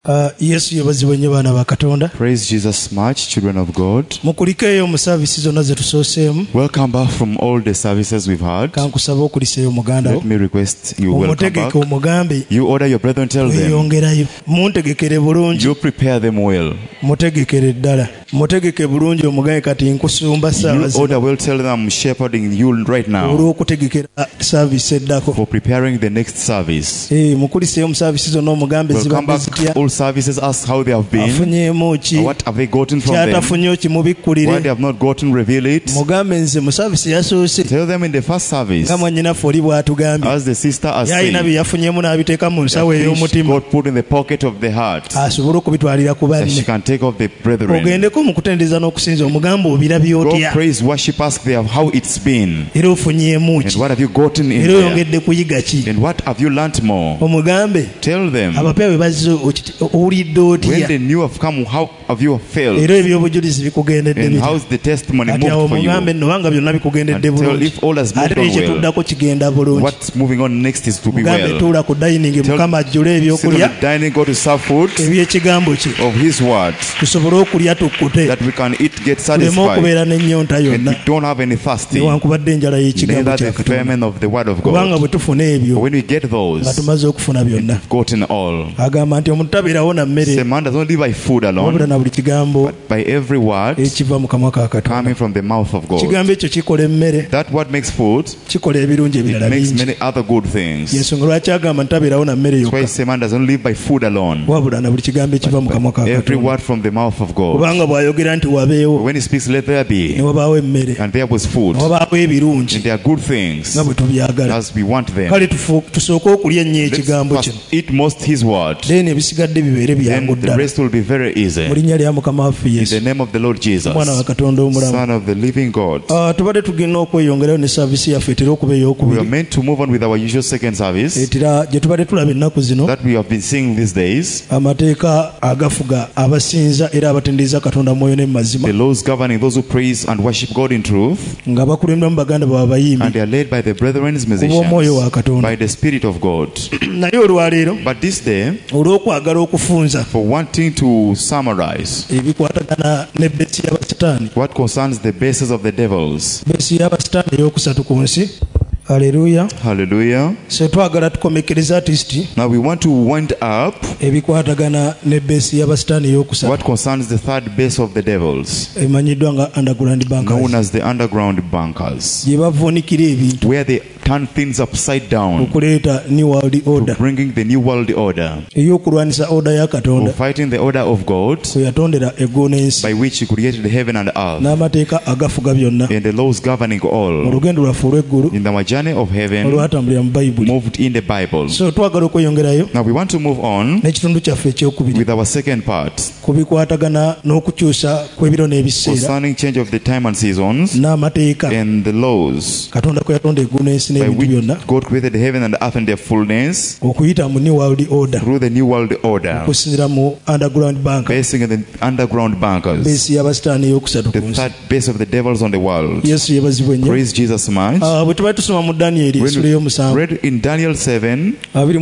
Yesu yebazibwe nnyo baana ba Katonda. Praise Jesus much, children of God. Mukulikeeyo mu services zonna ze tusooseemu. Welcome back from all the services we've had. Kankusaba okuliseeyo muganda wo. Let me request you welcome Omutegeke back. omugambe. You order your brethren, tell them. Yongerayo. Muntegekere bulungi. You prepare them well. Mutegekere ddala. Mutegeke bulungi omugaye kati nkusumba You order well, tell them I'm shepherding you right now olw'okutegekera service eddako. for preparing the next service. Mukuliseeyo mu services zonna omugambe Welcome zibadde back. zitya. All services, ask how they have been. Afunyeemu ki? What have they gotten from them? Kyatafunye ki mubikkulire. What they have not gotten, reveal it. Mugambe nze mu service yasoose. Tell them in the first service, Nga mwannyinaffe oli bw'atugambye. as the sister has Yalina said, bye yafunyeemu n'abiteeka mu nsawo the things ey'omutima. God put in the pocket of the heart, Asobole okubitwalira ku that she banne. can take off the brethren. Ogendeko mu kutendereza n'okusinza omugambe obirabye Go otya. praise, worship, ask them how it's been. Era ofunyeemu And ki? what have you gotten in Era there? oyongedde kuyiga ki? And what have you learnt more? Omugambe Tell them. abapya bwe bazze owulidde When otya? the new have come, how have you felt? Era ebyobujulizi bikugendedde And bitya? how's the testimony Kati awo moved for you? omugambe nno banga byonna bikugendedde And tell bulungi. if all has moved Ate on ekituddako kigenda bulungi. What's moving on next is to be Mugambe well. tuula ku dining Tell- Mukama ajjule Sit on ebyokulya the dining, go to serve food eby'ekigambo kye. of His word, Tusobole okulya tukkute. that we can eat, get Tuleme satisfied, okubeera n'ennyonta and yonna. we don't have any fasting, Newankubadde enjala y'ekigambo neither kya the Katonda. famine of the word of Kubanga God. bwe tufuna ebyo But when we get nga those, tumaze okufuna byonna. gotten all. Agamba nti omuntu tabeerawo na The mmere man does not live by food wabula alone, na buli kigambo but by every word ekiva mu kamwa ka Katonda. coming from the mouth of God. Kigambo ekyo kikola emmere, That word makes food, kikola ebirungi ebirala makes bingi. many other good things. Y'ensonga lwaki agamba nti tabeerawo na mmere That's why yokka say man doesn't live by food alone, wabula na buli kigambo ekiva mu kamwa ka every Katonda. word from the mouth of God. Kubanga bw'ayogera nti wabeewo When He speaks, let there be, ne wabaawo emmere and there was food, ne wabaawo ebirungi and there are good things nga bwe tubyagala. as we want them. Kale tusooke okulya ennyo ekigambo Let's kino, first eat most His word, then ebisigadde bibeere then byangu the ddala. rest will be very easy. Mu linnya lya Mukama waffe In Yesu, the name of the Lord Jesus, Omwana wa Katonda omulamu. Son of the living God. Tubadde tugenda okweyongerayo ne saavisi yaffe etera okuba We are ey'okubiri. meant to move on with our usual second service Etera gye tubadde tulaba ennaku zino, that we have been seeing these days, amateeka agafuga abasinza era abatendereza Katonda mwoyo ne mu mazima, the laws governing those who praise and worship God in truth, nga bakulemberamu baganda baabwe abayimbi and they are led by the brethren's olw'omwoyo wa musicians, Katonda. by the Spirit of God. Naye olwaleero But this day, olw'okwagala okufunza for wanting to summarize ebikwatagana ne besi y'abasitaani, what concerns the bases of the devils. besi y'abasitaani eyokusatu ku nsi. Haleluya. Hallelujah. So twagala tukomekereza artisti Now we want to wind up ebikwatagana ne besi y'abasitaani eyokusatu what concerns the third base of the devils, emanyiddwa nga underground known bankers, as the underground bunkers, gye bavuunikira ebintu where they turn things upside down, okuleeta new world order, bringing the new world order, ey'okulwanisa order ya or Katonda fighting the order of God, kwe yatondera eggulu n'ensi by which He created the heaven and earth, n'amateeka agafuga byonna. and the laws governing Mu all. lugendo lwaffe olw'eggulu In our journey of heaven, olwatambulira mu Bayibuli. moved in the Bible. So twagala okweyongerayo Now we want to move on n'ekitundu kyaffe ekyokubiri with our second part ku bikwatagana n'okukyusa kw'ebiro n'ebiseera concerning change of the time and seasons n'amateeka and the laws Katonda kwe yatonda eggulu n'ensi by n'ebintu which byonna God created the heaven and the earth in their fullness okuyita mu new world order, through the new world order, okusinziira mu underground bank, basing in the underground bunkers, besi y'abasitaani eyokusatu the ku nsi. third base of the devils on the world. Yesu yebazibwe nnyo. Praise Jesus much. Bwe tubaali tusoma mu Danyeri When essula we ey'omusanvu read in Daniel 7,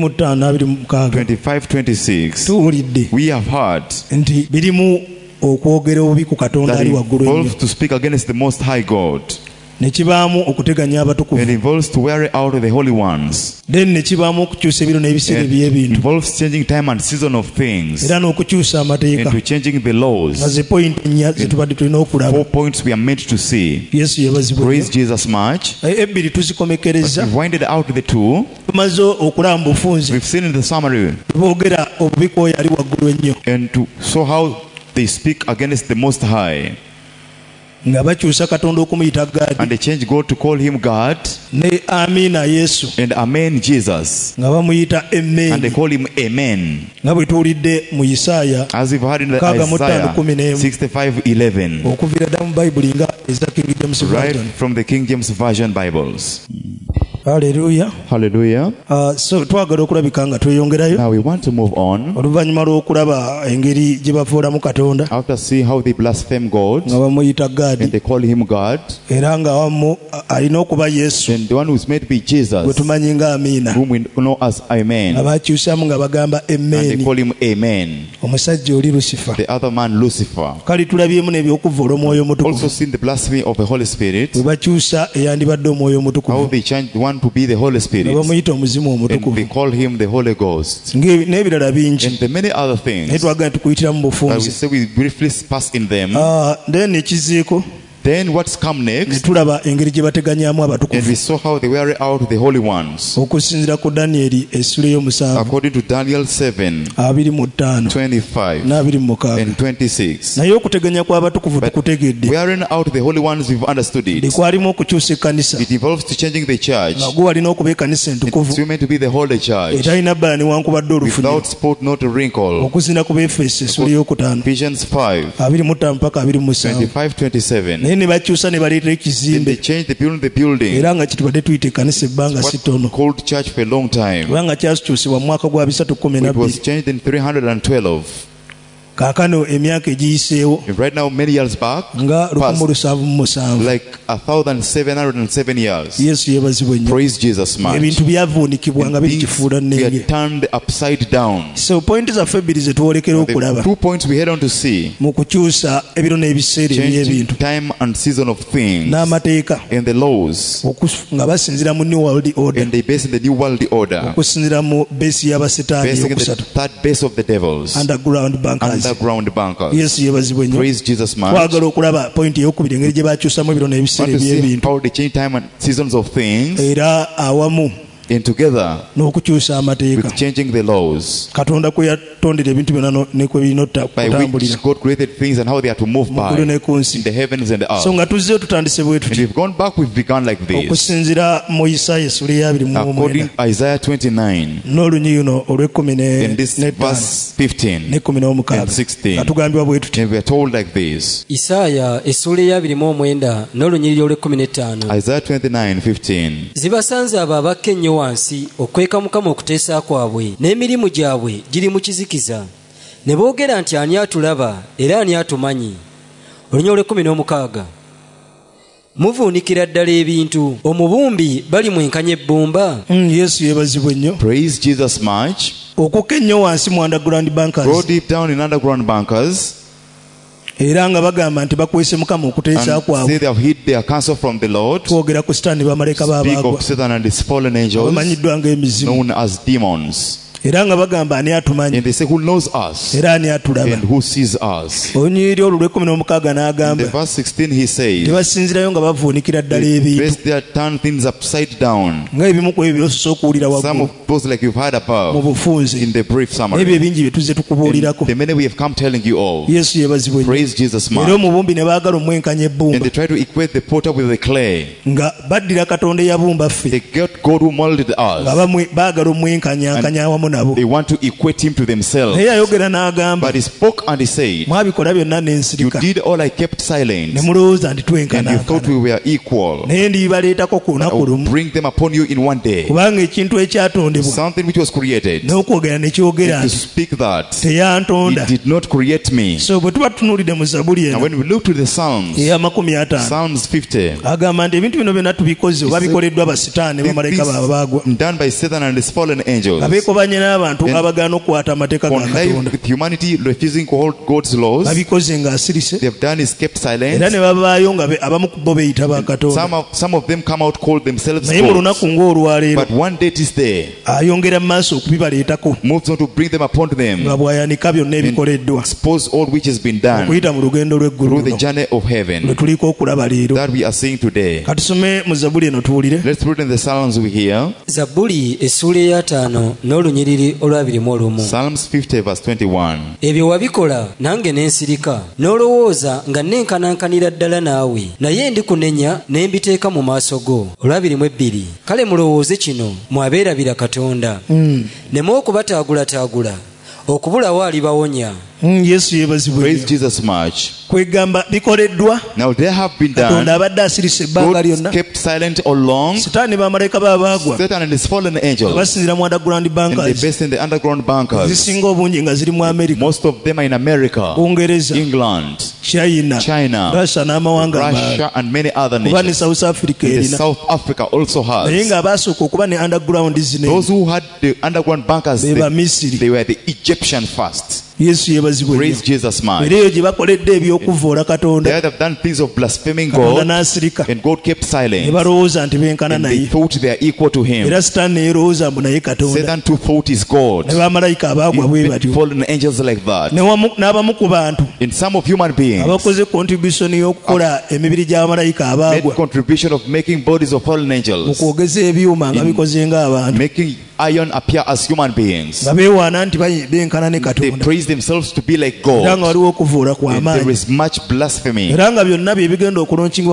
25-26 25-26, tuwulidde we have heard nti birimu okwogera obubi ku Katonda that ali it waggulu ennyo, involves to speak against the Most High God, ne kibaamu okuteganya abatukuvu, and involves to weary out the holy ones, then ne kibaamu okukyusa ebiro n'ebiseera and eby'ebintu, involves changing time and season of things, era n'okukyusa amateeka, and to changing the nga laws. ze point ennya ze tubadde tulina okulaba. 4 points we are meant to see. Yesu yebazibwe Praise nnyo. Jesus much. Ebbiri tuzikomekereza, We've winded out the two. tumaze okulaba mu bufunze We've seen in the summary boogera obubi k'oyo ali waggulu ennyo, and to show how they speak against the Most High, nga bakyusa Katonda okumuyita Gaadi and they change God to call Him God, ne Amiina Yesu and Amen Jesus, nga bamuyita and they Emmeeni, call Him Amen, nga bwe tuwulidde mu Isaaya as we've heard in the Kaga mu Isaiah ttaano 11. 65:11, okuviira ddala mu Bayibuli nga eza King James right Version. from the King James Version Bibles. Hallelujah. Hallelujah. So twagala okulabika nga tweyongerayo Now we want to move on. oluvannyuma lw'okulaba engeri gye bafuulamu Katonda After seeing how they blaspheme God nga bamuyita and Gaadi they call him God, era nga wamu alina okuba Yesu and the one who is made to be gwe Jesus, tumanyi nga Amiina whom we know as Amen, abakyusamu nga bagamba and they Emeeni call him Amen. omusajja oli Lusifa. The other man, Lucifer. Kale tulabyemu n'ebyokuvvoola Omwoyo Also Omutukuvu seen the blasphemy of the Holy Spirit, bwe bakyusa eyandibadde Omwoyo how Omutukuvu they changed one to be the Holy ne Spirit, bamuyita Omuzimu and Omutukuvu they call him the Holy Ghost, n'ebirala bingi and the many other naye things twagala tukuyitira mu that we bufunze. say we briefly pass in them. Then ekiziiko Then what's come ne next? tulaba engeri gye bateganyaamu And abatukuvu we saw how they wear out the holy ones. okusinziira ku Danyeri essula ey'omusanvu According to Daniel 7, 25 25 n'abiri and 26. naye okuteganya kw'abatukuvu tukutegedde Wearing out the holy ones, we've understood it. kwalimu okukyusa ekkanisa It involves to changing the church. nga gwe walina okuba ekkanisa entukuvu It's meant to be the holy church, etalina bbala newankubadde olufunyo without spot, not a wrinkle. okusinziira ku Befeso essula ey'okutaano Ephesians 5, 25 mpaka 27 25, 27. naye ne bakyusa ne baleetera Then ekizimbe they changed the building, era nga kitubadde tuyita ekkanisa ebbanga si ttono what called church for a long time. kubanga kyakyusibwa mu mwaka gwa 312 It was changed in 312. kaakano emyaka egiyiseewo And right now, many years back, nga past, 1707 like 1,707 years. Yesu yeebazibwa ennyo Praise Jesus much. ebintu byavuunikibwa nga And biri things kifuula nnenge were turned upside down. so pointi zaffe ebbiri ze twolekera The okulaba 2 points we had on to see: mu kukyusa ebiro n'ebiseera changing eby'ebintu time and season of things, n'amateeka and the laws, nga basinzira mu New World Order and they base in the New World Order, okusinzira mu beesi y'abasetaani basing in the eyokusatu third base of the devils, underground bankers. underground bunkers. Yesu yeebazibwa ennyo Praise Jesus much. twagala okulaba pointi ey'okubiri engeri gye bakyusamu ebiro n'ebiseera Want to see eby'ebintu how they change time and seasons of things, era awamu and together n'okukyusa amateeka with changing the laws, Katonda kwe yatondera ebintu byonna ne kwe birina by okutambulira which God created things and how they are to move mu ggulu by ne ku nsi. in the heavens and the So earth. nga tuzzeyo tutandise bwe And tuti we've gone back, we've begun like this. okusinziira mu Isaaya essula eya 29 According to Isaiah 29, n'olunyiyuno olw'ekkumi in this n'ettaano verse 15 n'ekkumi n'omukaaga and 16. nga tugambibwa bwe tuti and we are told like this. Isaaya essula eya 29 n'olunyiriri olw'e15. Isaiah 29:15. Zibasanze abo abakka ennyo wansi okweka Mukama okuteesa kwabwe n'emirimu gyabwe giri mu kizikiza ne boogera nti ani atulaba era ani atumanyi. Olunyiriri olw'e16. Muvuunikira ddala ebintu omubumbi bali mwenkanya ebbumba. Yesu yeebazibwa ennyo Praise Jesus much. okukka ennyo wansi mu underground Go bankers deep down in underground bunkers era nga bagamba nti bakwese Mukama okuteesa and say kwabwe they have hid their counsel from the Lord. twogera ku Sitaani bamalayika Speak baabaagwa of Satan and his fallen angels, bamanyiddwa ng'emizimu known as demons. era nga bagamba ani atumanyi And they say, who knows us era ani atulaba. and who sees us? Olunyiriri olwo olw'ekkumi n'omukaaga In the n'agamba verse 16 he says, tebasinzirayo nga bavuunikira ddala they ebintu place their turn things upside down. ng'ebimu ku ebyo byososa okuwulira Some waggulu of those like you've heard mu above bufunze in the brief ebyo summary. ebingi bye tuzze tukubuulirako. The many we have come telling you all. Yesu yeebazibwa ennyo Praise Jesus era much. omubumbi ne baagala omwenkanya And ebbumba they try to equate the potter with the clay. nga baddira Katonda eyabumba ffe They get God who molded nga us. baagala omwenkanyankanya awamu nabo They want to equate him to themselves. naye yayogera n'agamba But he spoke and he said, mwabikola byonna you n'ensirika did all, I kept silent. ne mulowooza nti And you thought twenkanankana we were equal. naye ndibaleetako ku I lunaku will lumu bring them upon you in one day. kubanga ekintu ekyatondebwa Something which was created. n'okwogera ne kyogera And to nti speak that, teyantonda. he did not create me. So bwe tuba tutunuulidde mu Zabuli And eno when we look to the Psalms, eya 50 Psalms 50, agamba nti ebintu bino byonna tubikoze oba bikoleddwa basitaani bamalayika baabaagwa this done by Satan and his fallen angels. nga beekobanye n'abantu And abagaana okukwata amateeka ga Connive Katonda with humanity, refusing to hold God's laws. babikoze ng'asirise They have done is kept era silent. ne babaayo nga abamu ku bo beeyita ba Katonda Some of them come out called themselves naye mu gods. lunaku ng'olwaleero But one day it is there, ayongera mu maaso okubibaleetako moves on to bring them upon them, nga bw'ayanika byonna ebikoleddwa expose all which has been done okuyita mu lugendo lw'eggulu through the luno journey of lwe heaven tuliko okulaba leero. that we are seeing today. Katusome mu Zabuli eno tuwulire. Let's read in the Psalms we hear. Zabbuli essula eya 5 n'olunyiriri olw'21. Psalms 50 verse 21. Ebyo wabikola nange n'ensirika n'olowooza nga nenkanankanira ddala naawe naye ndikunenya ne mbiteeka mu maaso go. Olw'22. Kale mulowooze kino mwabeerabira Katonda. Ne mw'okubataagulataagula okubulawo alibawonya. Yesu yebazibwe. Praise Jesus much. Kwegamba bikoleddwa. Now they have been Katonda done. abadde asirise ebbanga God lyonna. kept silent all along. Sitaani bamalayika baabagwa. Satan and his fallen angels. Basinzira mu underground And they bankers. based in the underground bunkers. Zisinga obungi nga ziri mu America, Most of them are in America, Bungereza, England, China, China, Russia n'amawanga amalala. Russia, and many other Kuba ne nations. South Africa And the erina. South Africa also Naye has. nga abaasooka okuba ne underground zino Those who had the underground bunkers, be Bamisiri. they were the Egyptian first. Yesu yebazibwe nnyo. Praise Jesus much. Era eyo gye bakoledde eby'okuvvoola They Katonda, had have done things of blaspheming Katonda God, n'asirika. and God kept Ne silent. balowooza nti benkana And they naye. thought they are equal to him. Era Sitaani ne yerowooza mbu naye Katonda. Satan too thought he's God. Ne bamalayika abaagwa bwe Even batyo. fallen angels like that. N'abamu ku bantu In some of human beings, abakoze contribution y'okukola emibiri gy'abamalayika made abaagwa contribution of making bodies of fallen mu angels, kwogeza ebyuma nga bikoze ng'abantu, making iron appear as human beings. nga beewaana nti benkana ne They Katonda. praise themselves to be like Era nga God. waliwo okuvvuula kwa And there maanyi. is much blasphemy. Era nga byonna bye bigenda okulonchingibwa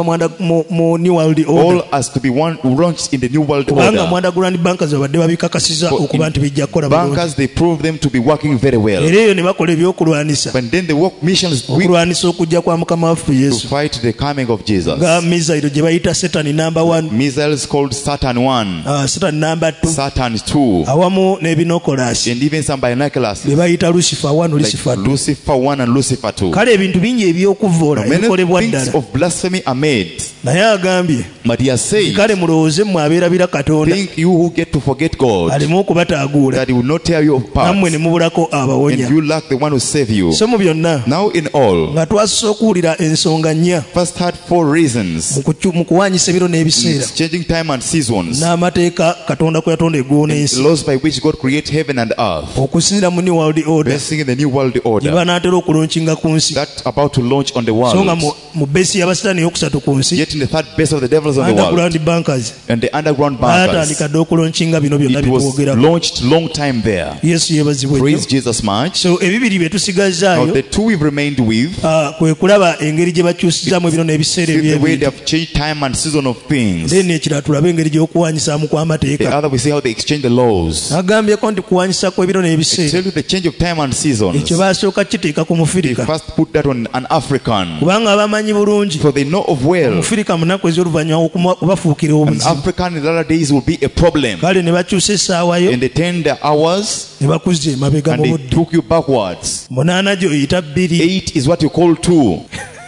mu New World Order. All as to be one launched in the new world Kubanga mu order. underground bankers babadde babikakasiza For okuba in nti bijja kukola bulungi. Bankers, they prove them to be working very well. Era eyo ne bakola ebyokulwanisa But then they work missions okulwanisa okujja kwa Mukama waffe to Yesu, fight the coming of Jesus. nga misairo gye bayita Satan number 1, Missiles called Satan 1, Satan number 2, Satan 2, awamu n'ebinokolasi and even some binoculars bye bayita Lucifer 1, like Lucifer 2. Lucifer 1 and Lucifer 2. Kale ebintu bingi eby'okuvvoola Many ebikolebwa things ddala, of blasphemy are made. naye agambye But he has said, kale mulowooze mmwe abeerabira Katonda think you who get to forget God, aleme okubataaguula, that he will not tear you nammwe ne apart, mubulako and abawonya. you lack the one who save you. So mu byonna Now in all, nga twasose okuwulira ensonga nnya first had 4 reasons. mu kuwanyisa ebiro n'ebiseera It's changing time and seasons. n'amateeka Katonda kwe yatonda eggulu The n'ensi, laws by which God created heaven and earth. okusinira mu New World Order Basing in the new world gye order. banaatera okulonkinga ku nsi. That about to launch on the So nga world. mu besi y'abasitaani eyokusatu ku nsi, Yet in the third base of the devils on the world. underground bankers And the underground bunkers. baatandika dde okulonkinga bino byonna It bye was twogera. launched long time there. Yesu yeebazibwe nnyo. Praise Jesus much. So ebibiri bye Now tusigazaayo the 2 we've remained with, kwe kulaba engeri gye bakyusizaamu ebiro n'ebiseera see the way they eby'ebintu. have changed time and season of things. Then ekirala tulabe engeri gy'okuwanyisaamu The kw'amateeka. other we see how they exchange the laws. Agambyeko nti kuwanyisa kw'ebiro It n'ebiseera tells you the change of time and seasons. ekyo baasooka kiteeka ku They Mufirika, first put that on an African. kubanga bamanyi bulungi For they know of well, Omufirika mu nnaku ez'oluvannyuma okubafuukira an obuzibu. African in the latter days will be a problem. Kale ne bakyusa essaawa yo And they turned the hours ne bakuzza emabega and mu they budde. took you backwards. 8 gy'oyita 2. 8 is what you call 2.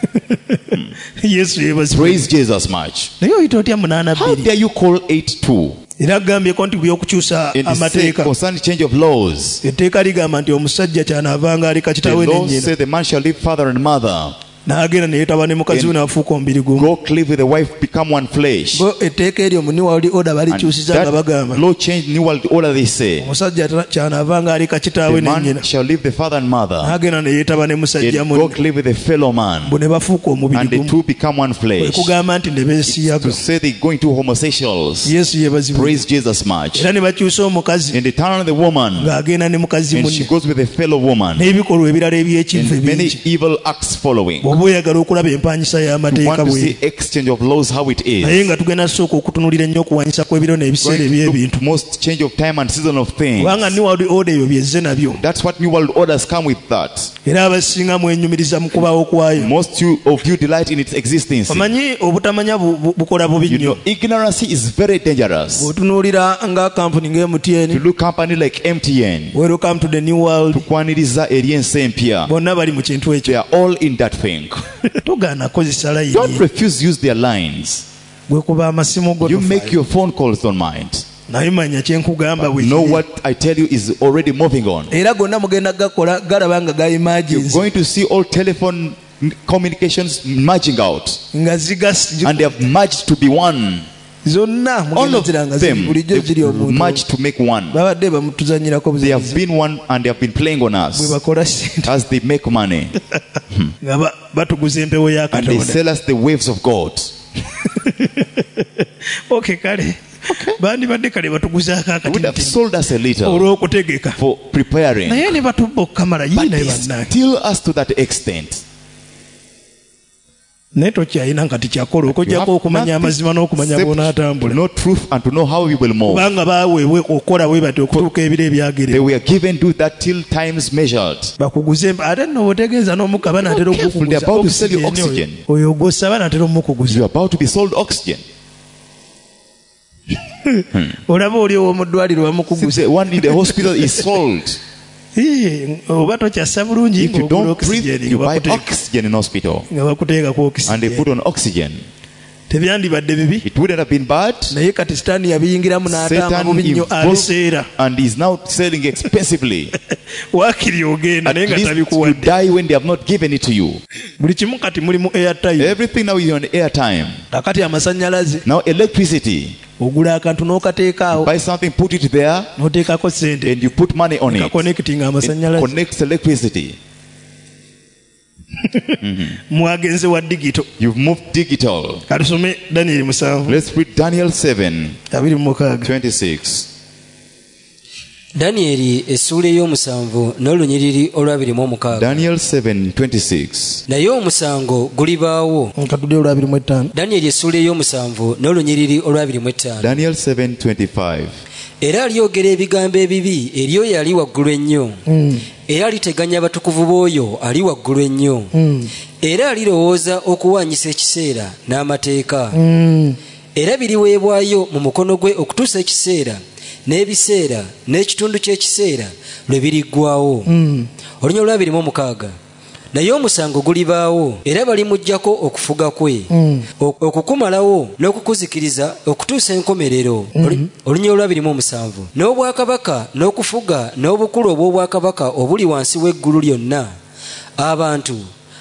Yesu yeebazibwe. Praise Jesus much. Naye oyita otya 8 How 2? dare you call 8 2? Era agambyeko nti by'okukyusa And it says amateeka. concerning change of laws. Etteeka ligamba nti omusajja kyanaavanga aleka The kitaawe laws n'ennyina, say the man shall leave father and mother. n'agenda ne yeetaba ne mukazi we n'afuuka omubiri gumu. Go cleave with the wife, become one flesh. Bo etteeka eryo mu New World Order And balikyusiza nga bagamba that law changed new world order, they say. omusajja kyanaavanga aleka kitaawe The man n'ennyina, shall leave the father and mother. n'agenda ne yeetaba ne musajja And go munne, cleave with a fellow man. bo ne bafuuka omubiri And the gumu. two become one Kwe flesh. kugamba nti ne beesiyaga. To say they go into homosexuals. Yesu yeebazibwe. Praise Jesus much. Era ne bakyusa omukazi And they turn on the woman. ng'agenda ne mukazi And she munne, goes with a fellow woman. n'ebikolwa ebirala eby'ekivve And many bingi. evil acts following. Bw'oba oyagala okulaba empanyisa You y'amateeka want to bwe, see exchange of laws how it naye is. nga tugenda sooka okutunuulira ennyo okuwanyisa kw'ebiro n'ebiseera Going to eby'ebintu, look most change of time and season of things. kubanga New World Order ebyo byezze nabyo, That's what new world orders come with that. era abasinga mwenyumiriza mu kubawo kwayo. Most of you delight in its existence. Omanyi obutamanya bukola bubi You nnyo. know, ignorance is very dangerous. Bw'otunuulira nga kampuni If you ng'MTN, look company like MTN, Welcome to the New World, tukwaniriza eri ensi empya. bonna bali mu kintu ekyo. They are all in that thing. Togaana kozesa Don't layini, refuse to use their lines. gwe kuba amasimu go You make tofaayo. your phone calls, don't mind. Naye manya kye nkugamba bwe Know kiri. what I tell you is already moving on. Era gonna mugenda gakola galaba nga ga You're emergency going to see all telephone communications merging out. nga And they have merged to be one. zonna All of mugenda ziranga ziri them, bulijjo ziri they've omuntu merged to make one. babadde bamutuzanyirako They have buzibu been one and they have been playing on bwe us bakola sente as they make money. nga batuguza empewo ya And they Katonda. sell us the waves of God. Okay, kale bandibadde kale batuguzaako They would have akatini sold us a little olw'okutegeka, for preparing. naye ne batubba okukamala But yii naye they bannange. steal us to that extent. naye tokyalina nga tikyakola You okujjako have okumanya amazima n'okumanya except bw'onaatambula to know truth and to know how we will move. kubanga baaweebwe okukola bwe bati okutuuka ebiro They ebyagerebwa were given do that till times measured. bakuguze ate nno bwotegeeza n'omukka banaatera Careful, they're about to sell you oxygen. oyo gwossa banaatera omukuguza You are about to be sold oxygen. olaba oli owo mu ddwaliro bamukuguza Since the one in the hospital is sold. oba tokyassa bulungi If you ng'ogula don't breathe, oxygen you buy oxygen in hospital. nga bakuteekako And they oxygen put on oxygen. tebyandibadde bibi It wouldn't have been bad. naye kati sitaani yabiyingiramu n'ataama Satan bubi nnyo abiseera involved and is now selling expensively. waakiri ogenda At naye nga least you tabikuwadde die when they have not given it to you. buli kimu kati muli mu airtime Everything now is on airtime. kakati amasannyalaze Now electricity. ogula akantu n'okateekaawo Buy something, put it there, n'oteekako sente and you put money on it. kakonekitinga It amasannyalaze connects electricity. mwagenze wa digito You've moved digital. katusome Daniel 7 Let's read Daniel 7, 26 26. Danyeri essuula ey'omusanvu n'olunyiriri olw'26. Daniel 7, 26. naye omusango gulibaawo. nkatudde olw'25 Danyeri essuula ey'omusanvu n'olunyiriri olw'25. Daniel 7, 25. era alyogera ebigambo ebibi eri oyo ali waggulu ennyo era aliteganya abatukuvu b'oyo ali waggulu ennyo era alirowooza okuwaanyisa ekiseera n'amateeka era biriweebwayo mu mukono gwe okutuusa ekiseera n'ebiseera n'ekitundu ky'ekiseera lwe biriggwawo. Olunya olw'26. naye omusango gulibaawo era balimuggyako okufuga kwe okukumalawo n'okukuzikiriza okutuusa enkomerero. Olunya olw'27. n'obwakabaka n'okufuga n'obukulu obw'obwakabaka obuli wansi w'eggulu lyonna abantu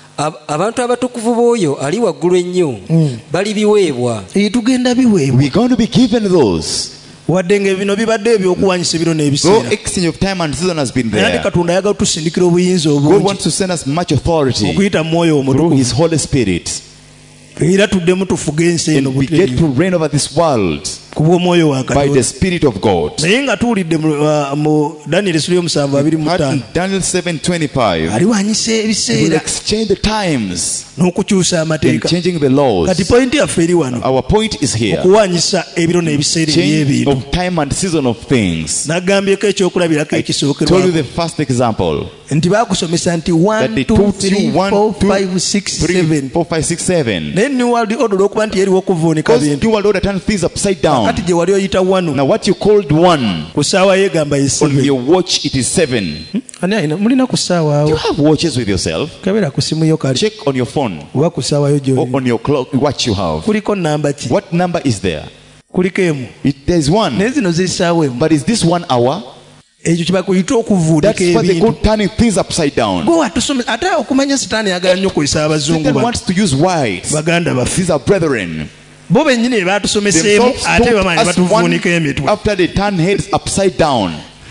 abatukuvu b'oyo ali waggulu ennyo balibiweebwa. tugenda biweebwa We're going to be given those. wadde nga bino bibadde ebyokuwanyisa ebiro So n'ebiseera exchange of time and season has been naye ate there. katonda ayagala tusindikira obuyinza God obungi wants to send us much authority okuyita mu mwoyo through omutukuvu His Holy Spirit. era tuddemu tufuge ensi eno And we get to reign over this world ku bw'omwoyo wa by the katonda Spirit of God. naye nga tuwulidde mu Daniel 7:25 In Daniel 7:25, aliwanyisa He will ebiseera exchange the times n'okukyusa and amateeka changing the laws. kati pointi yaffe eri wano Our point is here. okuwanyisa ebiro n'ebiseera Change eby'ebintu of time and season of things. nagambyeko ekyokulabirako I ekisookerwa told you the first example. nti baakusomesa nti That they 1 2 taught you 3 1, 4 2, 5 6 3, 7 4, 5, 6, 7. naye new world order olw'okuba nti eriwo okuvuunika Because bintu New World Order turns things upside down. kati gye wali oyita wano Now what you called 1, ku ssaawa yeegamba on ye7 your watch it is 7. ani alina mulina ku ssaawa You awo have watches with yourself. kabera ku simu yo kali Check on your phone oba ku ssaawa yo or gyoli on your clock what you have. kuliko namba ki What number is there? kuliko emu There's one. naye zino ziri ssaawa emu But is this 1 hour? ekyo kyebakuyita okuvuunika That's what they ebintu call turning things upside down. gwe watusomesa ate okumanya sitaani yagala nnyo okuyisa abazungu Satan bano wants to use whites. baganda baffe These are brethren. bo bennyini be baatusomeseemu Themselves ate taught bamanya us one batuvuunika emitwe after they turn heads upside down.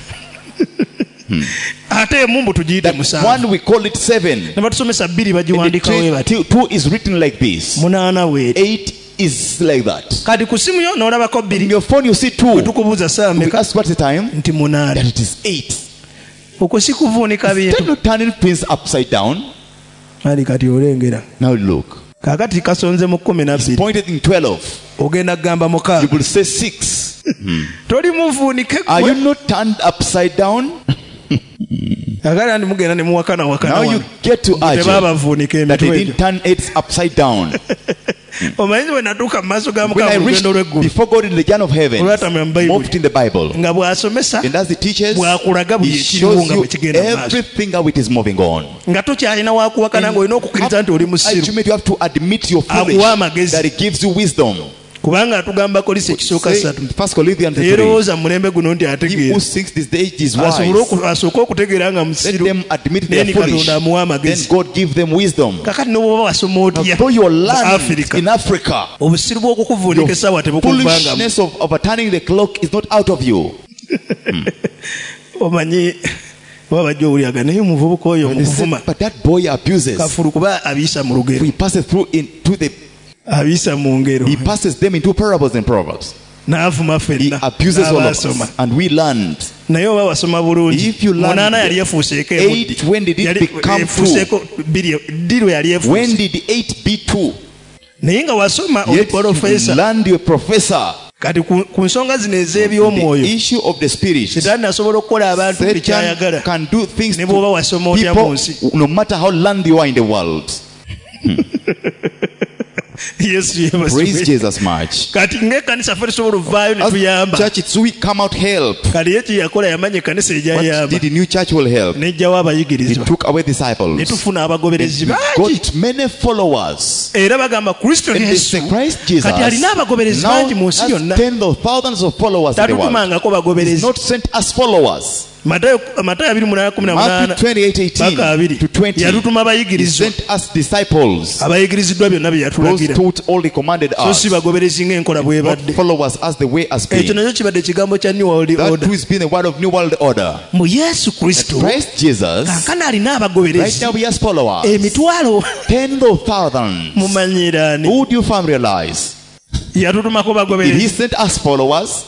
ate emumbu tugiyite That musanvu one we call it 7. ne batusomesa bbiri And the bagiwandikawo we bati 2 is written like this. munaana weeti 8 is like that. kati ku simu yo n'olabako In bbiri your phone you see 2. bwe tukubuuza saa We meka ask what's the time? nti munaana That it is 8. okwo si kuvuunika Then bintu you turning things upside down. ali kati olengera Now look. kaakati kasonze mu 12 Pointed in 12. ogenda kugamba You mukaaga will say 6. toli muvuunike Are you not turned upside down? agala ndi mugenda ne muwakana Now wakana you get to urge tebabavuunika that they emitwe didn't turn heads upside down. omanyi bwe natuuka mu maaso ga When I mukaaga reached olugendo lw'eggulu before God in the journey of heaven, olwatamya mu bayibuli moved in the Bible, nga bw'asomesa and as He teaches, bw'akulaga buli He ekiriwo shows nga you bwe kigenda mu maaso everything how it is moving on. nga tokyalina wakuwakana ng'olina okukkiriza nti oli musiru Ultimately, you have to admit your Akuwa foolish, amagezi. that He gives you wisdom. kubanga atugamba kolisa ekisooka Say, 3 1 Corinthians 3. yeerowooza mu mulembe guno nti He ategeera who thinks this day is asobole wise, asooke okutegeera nga let musiru them admit they naye are ni foolish. katonda amuwa Then amagezi God give them wisdom. kakati n'obwoba wasoma otya Though you are mu learned Africa in Africa, obusiru bw'okukuvuunika essaawa tebukuvanga foolishness of overturning the clock is not out of you. omanyi oba bajja owulyaga naye omuvubuka oyo And they say, muvuma but that boy abuses. kafulu kuba abiisa mu lugero He passes through into the. abiisa mu ngero He passes them into parables and proverbs. n'avuma He ffenna abuses all of n'abaasoma us, and we learned. naye oba wasoma bulungi If you learn munaana yali efuuseeko emuddi 8, when did it become efuuseeko bbiri ddi lwe yali When efuuse did 8 be 2? naye nga wasoma oli Yet you professor learned your professor. kati ku nsonga zino ez'ebyomwoyo The issue of the spirit. setaani asobola okukola abantu buli kyayagala Satan can do things ne bw'oba wasoma otya mu nsi. people no matter how learned you are in the world. Yesu Praise yebasibwe. Jesus much. kati ng'ekkanisa ffe tusobola ovaayo ne As tuyamba church, it's we come out help. kati ye kyeyakola yamanya ekkanisa What egyayamba did the new church will help? n'ejjawo He abayigirizwa took away ne disciples. tufuna abagoberezi We bangi got many followers. era bagamba kristo And it's yesu Christ Jesus. kati alina abagoberezi Now bangi mu nsi has yonna tens of thousands of followers in the world. tatutumangako He's bagoberezi. not sent us followers. Matayo 28:18 Matthew 28:18 paka 2 to 20. yatutuma He abayigirizwa sent us disciples. abayigiriziddwa byonna bye Those yatulagira taught all he commanded so us. si bagoberezi ng'enkola Not bwebadde. followers as the way has ekyo been. nakyo kibadde ekigambo kya new world That order too has been the word of new world order. mu yesu kristo Christ Jesus. kankana alina Right abagoberezi now he has followers. emitwalo Tens of thousands. mumanyiraani Who do you find realize? yatutumako Did he bagoberezi send us followers?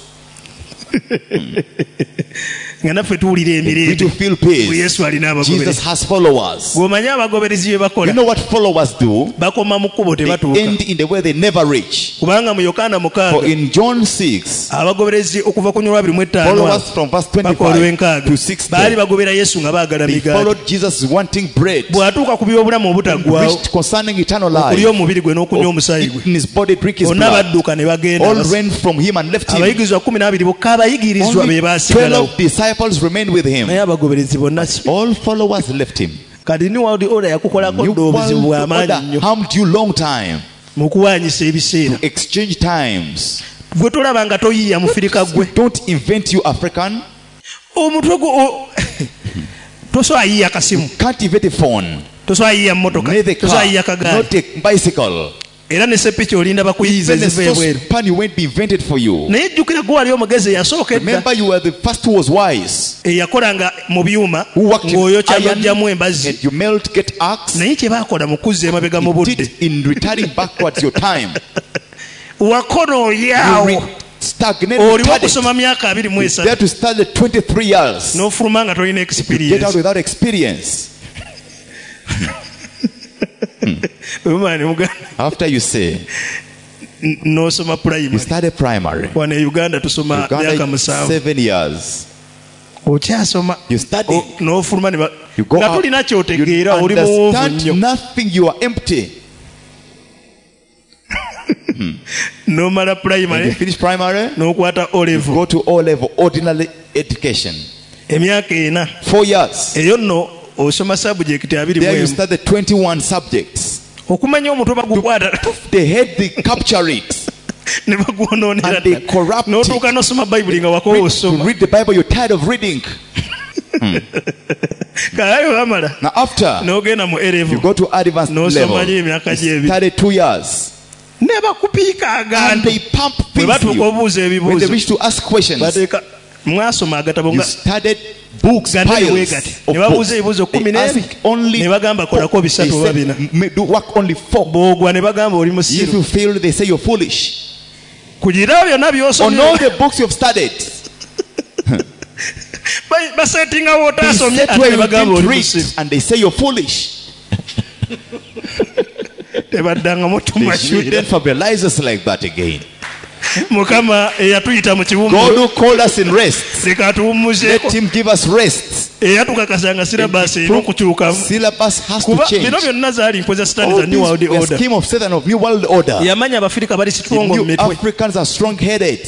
nga naffe tuwulira We emirembe to feel bwe peace. yesu alina Jesus abagoberezi. has followers. bw'omanyi abagoberezi bye You bakola know what followers do? bakoma mu kkubo They tebatuuka end in the way they never reach. kubanga mu yokaana For 6 in John 6, abagoberezi okuva ku nyolwa 25 followers from verse paka 25 olw'enkaaga to 60, baali bagobera yesu nga baagala they migaati followed Jesus wanting bread, bw'atuuka ku by'obulamu obutaggwaawo preached concerning eternal okulya life, omubiri gwe n'okunywa omusaayi eat gwe in his body, drink his bonna blood. badduka ne bagenda All ran from him and left him. abayigirizwa 12 bokka abayigirizwa be Only baasigalawo 12 disciples remained with him. naye abagoberezi bonna si All followers left him. kati new world order yakukolako New dde obuzibu world bw'amaanyi order nnyo harmed you long time. mu kuwaanyisa ebiseera Exchange times. gwe tolaba nga toyiiya mufirika gwe Don't invent you African. omutwe tosobola yiiya kasimu Can't invent a phone. tosobola yiiya mmotoka Neither tosobola yiiya car, kagaali not a bicycle. era ne sepiki olinda bakuyiiza Even a eziva ebweru saucepan you won't be invented for you. naye jjukira gwe wali omugezi eyasooka edda Remember, you were the first who was wise. eyakolanga mu byuma Who worked in ng'oyokya iron, n'oggyamu embazzi and you melt, get axe. naye kye baakola mu kuzza emabega mu You budde did in returning backwards your time. wakola You oyaawo stagnated. oliwo okusoma myaka 23 There to study 23 years. n'ofuluma nga tolina Get out experience without experience. Omwana Uganda After you say, n'osoma you primary started primary. wano e Uganda tusoma myaka Uganda, 7 7 years. okyasoma You study. n'ofuluma You go nga out. tolina You kyotegeera oli muwoovu understand nnyo nothing. You are empty. n'omala When you primary finish primary, n'okwata O level go to O level, ordinary education. emyaka 4 4 years. eyo nno osoma subject 20 There you mwemu study 21 subjects. okumanya omutwe bagukwata They had they capture it. ne bagwonoonera And they ddala. corrupt n'otuuka n'osoma bayibuli nga wakowa To osoma read the Bible, you're tired of reading. kaayo bamala Now after n'ogenda mu you erevu go to advanced n'osomayo level, emyaka you gy'ebiri study 2 years. ne bakupiika And agantu they pump bwe things batuuka you. obuuza When they ebibuuzo wish to ask questions, bateeka mwasoma agatabo you nga studied books, gandeni bwe piles gati of ne babuuza books. ebibuuzo They 12 ask only ne bagamba kolako they bisatu oba bina said, do work only 4. bw'ogwa ne bagamba oli If musiru you fail, they say you're foolish. kugira byonna On all by'osomye the books you've studied, basetingawo they otaasomye set ate where ne you bagamba didn't oli read, musiru and they say you're foolish. tebaddangamu They tumashuira shouldn't familiarize us like that again. mukama eyatuyita mu God kiwummulo who called us in rest, leka let atuwummuzeeko him give us rest. eyatukakasa nga sirabaasi erina okukyukamu Syllabus has to kuba change. bino byonna zaali mpoza sitaani All za new world this a order scheme of Satan of new world order. yamanya abafirika bali The sitongo mu new mitwe Africans are strong-headed.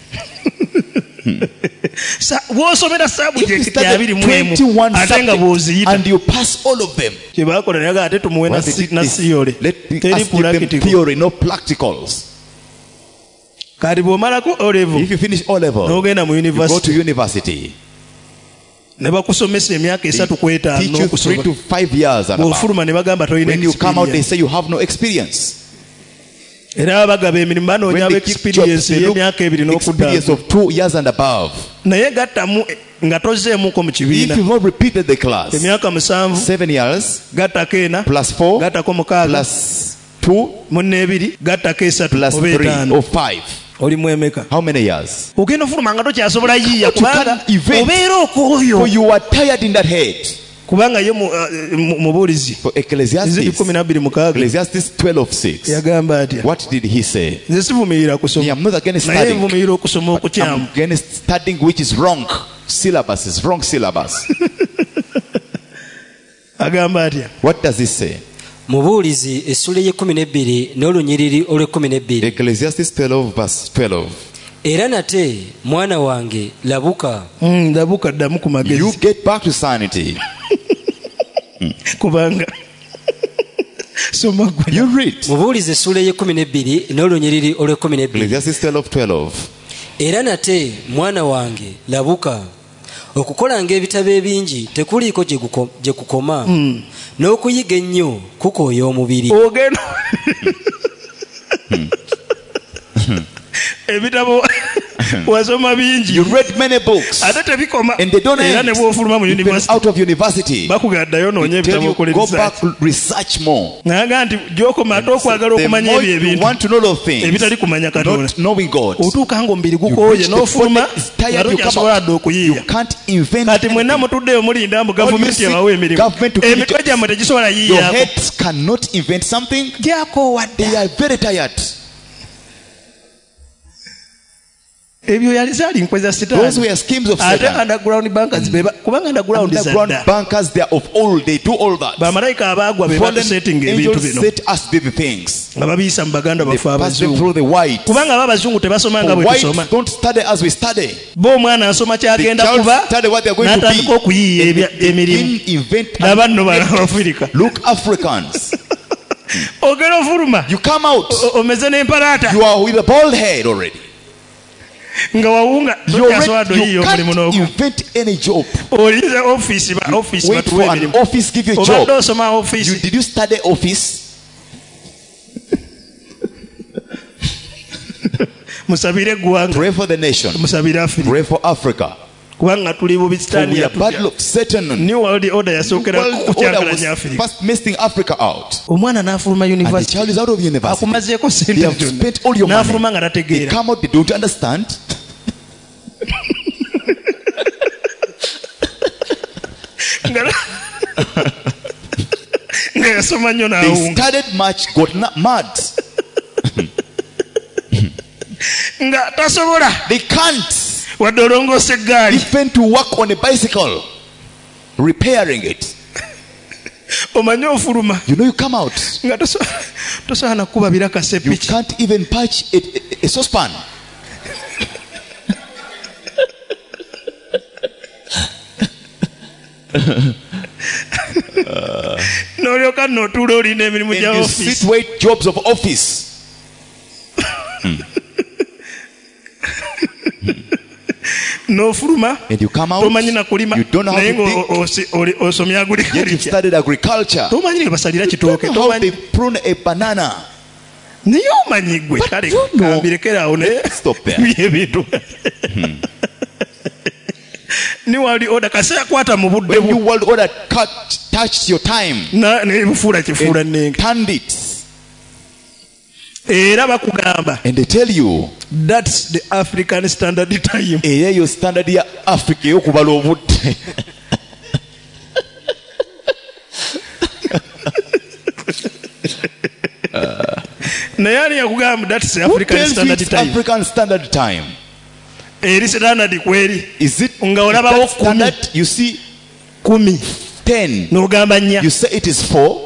bw'osomera If you sabujekiti study 21 21 ate nga subjects bw'oziyita and you pass all of them, kye baakola naye ate tumuwe why they did na this? siyole Let teri us give them purakitiko theory, no practicals. kati bw'omalako O level If you finish O level, n'ogenda mu you go to university university. ne bakusomesa emyaka 3 ku Teach 5 you 3 n'okusoma to 5 years and above. bw'ofuluma ne bagamba tolina When you come out, they experience say you have no experience. era bagaba emirimu banoonya When aba they give jobs, experience they look y'emyaka 2 experience n'okuddaako of 2 years and above. naye gattamu nga tozeemuko mu If kibiina you've not repeated the class, emyaka 7 7 years gattako 4 plus 4 gattako 6 plus 2 munne 2 gattako 3 plus oba 3 5 or 5. olimu emeka How many years? ogenda ofuluma nga tokyasobola yiiya But you kubanga can't event. obeera For okwoyo you are tired in that head. kubanga yo mubulizi For Ecclesiastes 12:6. yagamba atya What did he say? nze sivumirira Me, kusoma I'm not against naye studying. nvumirira okusoma I'm okukyamu against studying which is wrong. Syllabus is wrong syllabus. agamba atya What does he say? mubuulizi essula y'e12 n'olunyiriri olw'e12. Ecclesiastes 12:12. Era nate mwana wange labuka ndabuka ddamu ku You magezi get back to sanity. kubanga soma gwe You read. mubuulizi essula y'e12 n'olunyiriri olw'e12. Ecclesiastes 12:12. Era nate mwana wange labuka okukolanga ebitabo ebingi tekuliiko gye kukoma n'okuyiga ennyo kukooya omubiri. ogenda ebitabo wasoma bingi You read many books ate tebikoma and they don't era end. ne bw'ofuluma mu You've been university out of university. bakugaddayo noonya Tell ebitabo you, okole go research back, research more. naga nti gy'okoma ate okwagala The okumanya more ebyo you ebintu want to know those things, ebitali kumanya Katonda not knowing God, otuuka nga omubiri you gukooye reach the n'ofuluma point that it's tired, nga you come tokyasobola out. dde You okuyiiya can't invent kati mwenna anything. mutuddeyo mulinda mbu gavumenti seek ebawa emirimu government to give emitwe it- gyammwe tegisobola Your yiiyaako heads cannot invent something. gyakoowadde They are very tired. ebyo yali zaali nkweza Those sitaani were schemes of ate Satan. underground bankers kubanga underground Underground zadda bankers, they are of old. They do all that. bamalayika abaagwa be Fallen batusetinga ebintu angels bino set us the things. nga babiyisa mu baganda They baffe pass them abazungu through the white. kubanga aba abazungu tebasoma nga For bwe whites tusoma don't study as we study. bo omwana asoma The kyagenda child kuba study what they are going to n'atandika be. okuyiiya emirimu Begin invent. laba nno Abafirika Look, Africans. ogera ofuluma You come out. omeze n'empalaata You are with a bald head already. nga wawunga tokyasobola You doyiiya omulimu can't n'ogu invent any job. olize office Wait for batuwa an emirimu office give you a obadde job. osoma office Did you study office? musabire eggwanga Pray for the nation. musabire Afirika Pray for Africa. kubanga tuli bubi For sitaani we are battle of Satan. new world order yasookera World order kukyankalanya was Afirika first messing Africa out. omwana n'afuluma And the university child is out of university. akumazeeko They sente have zonna spent all your money. n'afuluma nga They tategeera come out, they don't understand. nga yasoma nnyo They n'awunga studied much, got mad. nga tasobola They can't wadde olongoosa eggaali even to work on a bicycle, repairing it. omanye ofuluma You know, you come out. nga tosobola nakuba birakasa You epiki can't even patch a saucepan. n'olyoka n'otuula olina emirimu And gya you office sit wait jobs of office. n'ofuluma And you come out. tomanyi nakulima You don't know how naye to dig. ng'osomya Yet you've agriculture studied agriculture. tomanyi ne basalira kitooke How they tomanyi prune a banana. naye omanyi gwe kale you know. kambirekeraawo naye Stop there. ebintu ni wali oda kase yakwata mu budde When you world order touched your time nebufuula kifuula and nnenge turned it, era bakugamba and they tell you, that's the African standard time eyo standard ya Africa ey'okubala obudde. naye ani yakugamba that's the Who African tells you standard it's time African standard time? eri standard kweri Is it nga olabawo that standard? You see 10 10. n'ogamba nnya You say it is 4.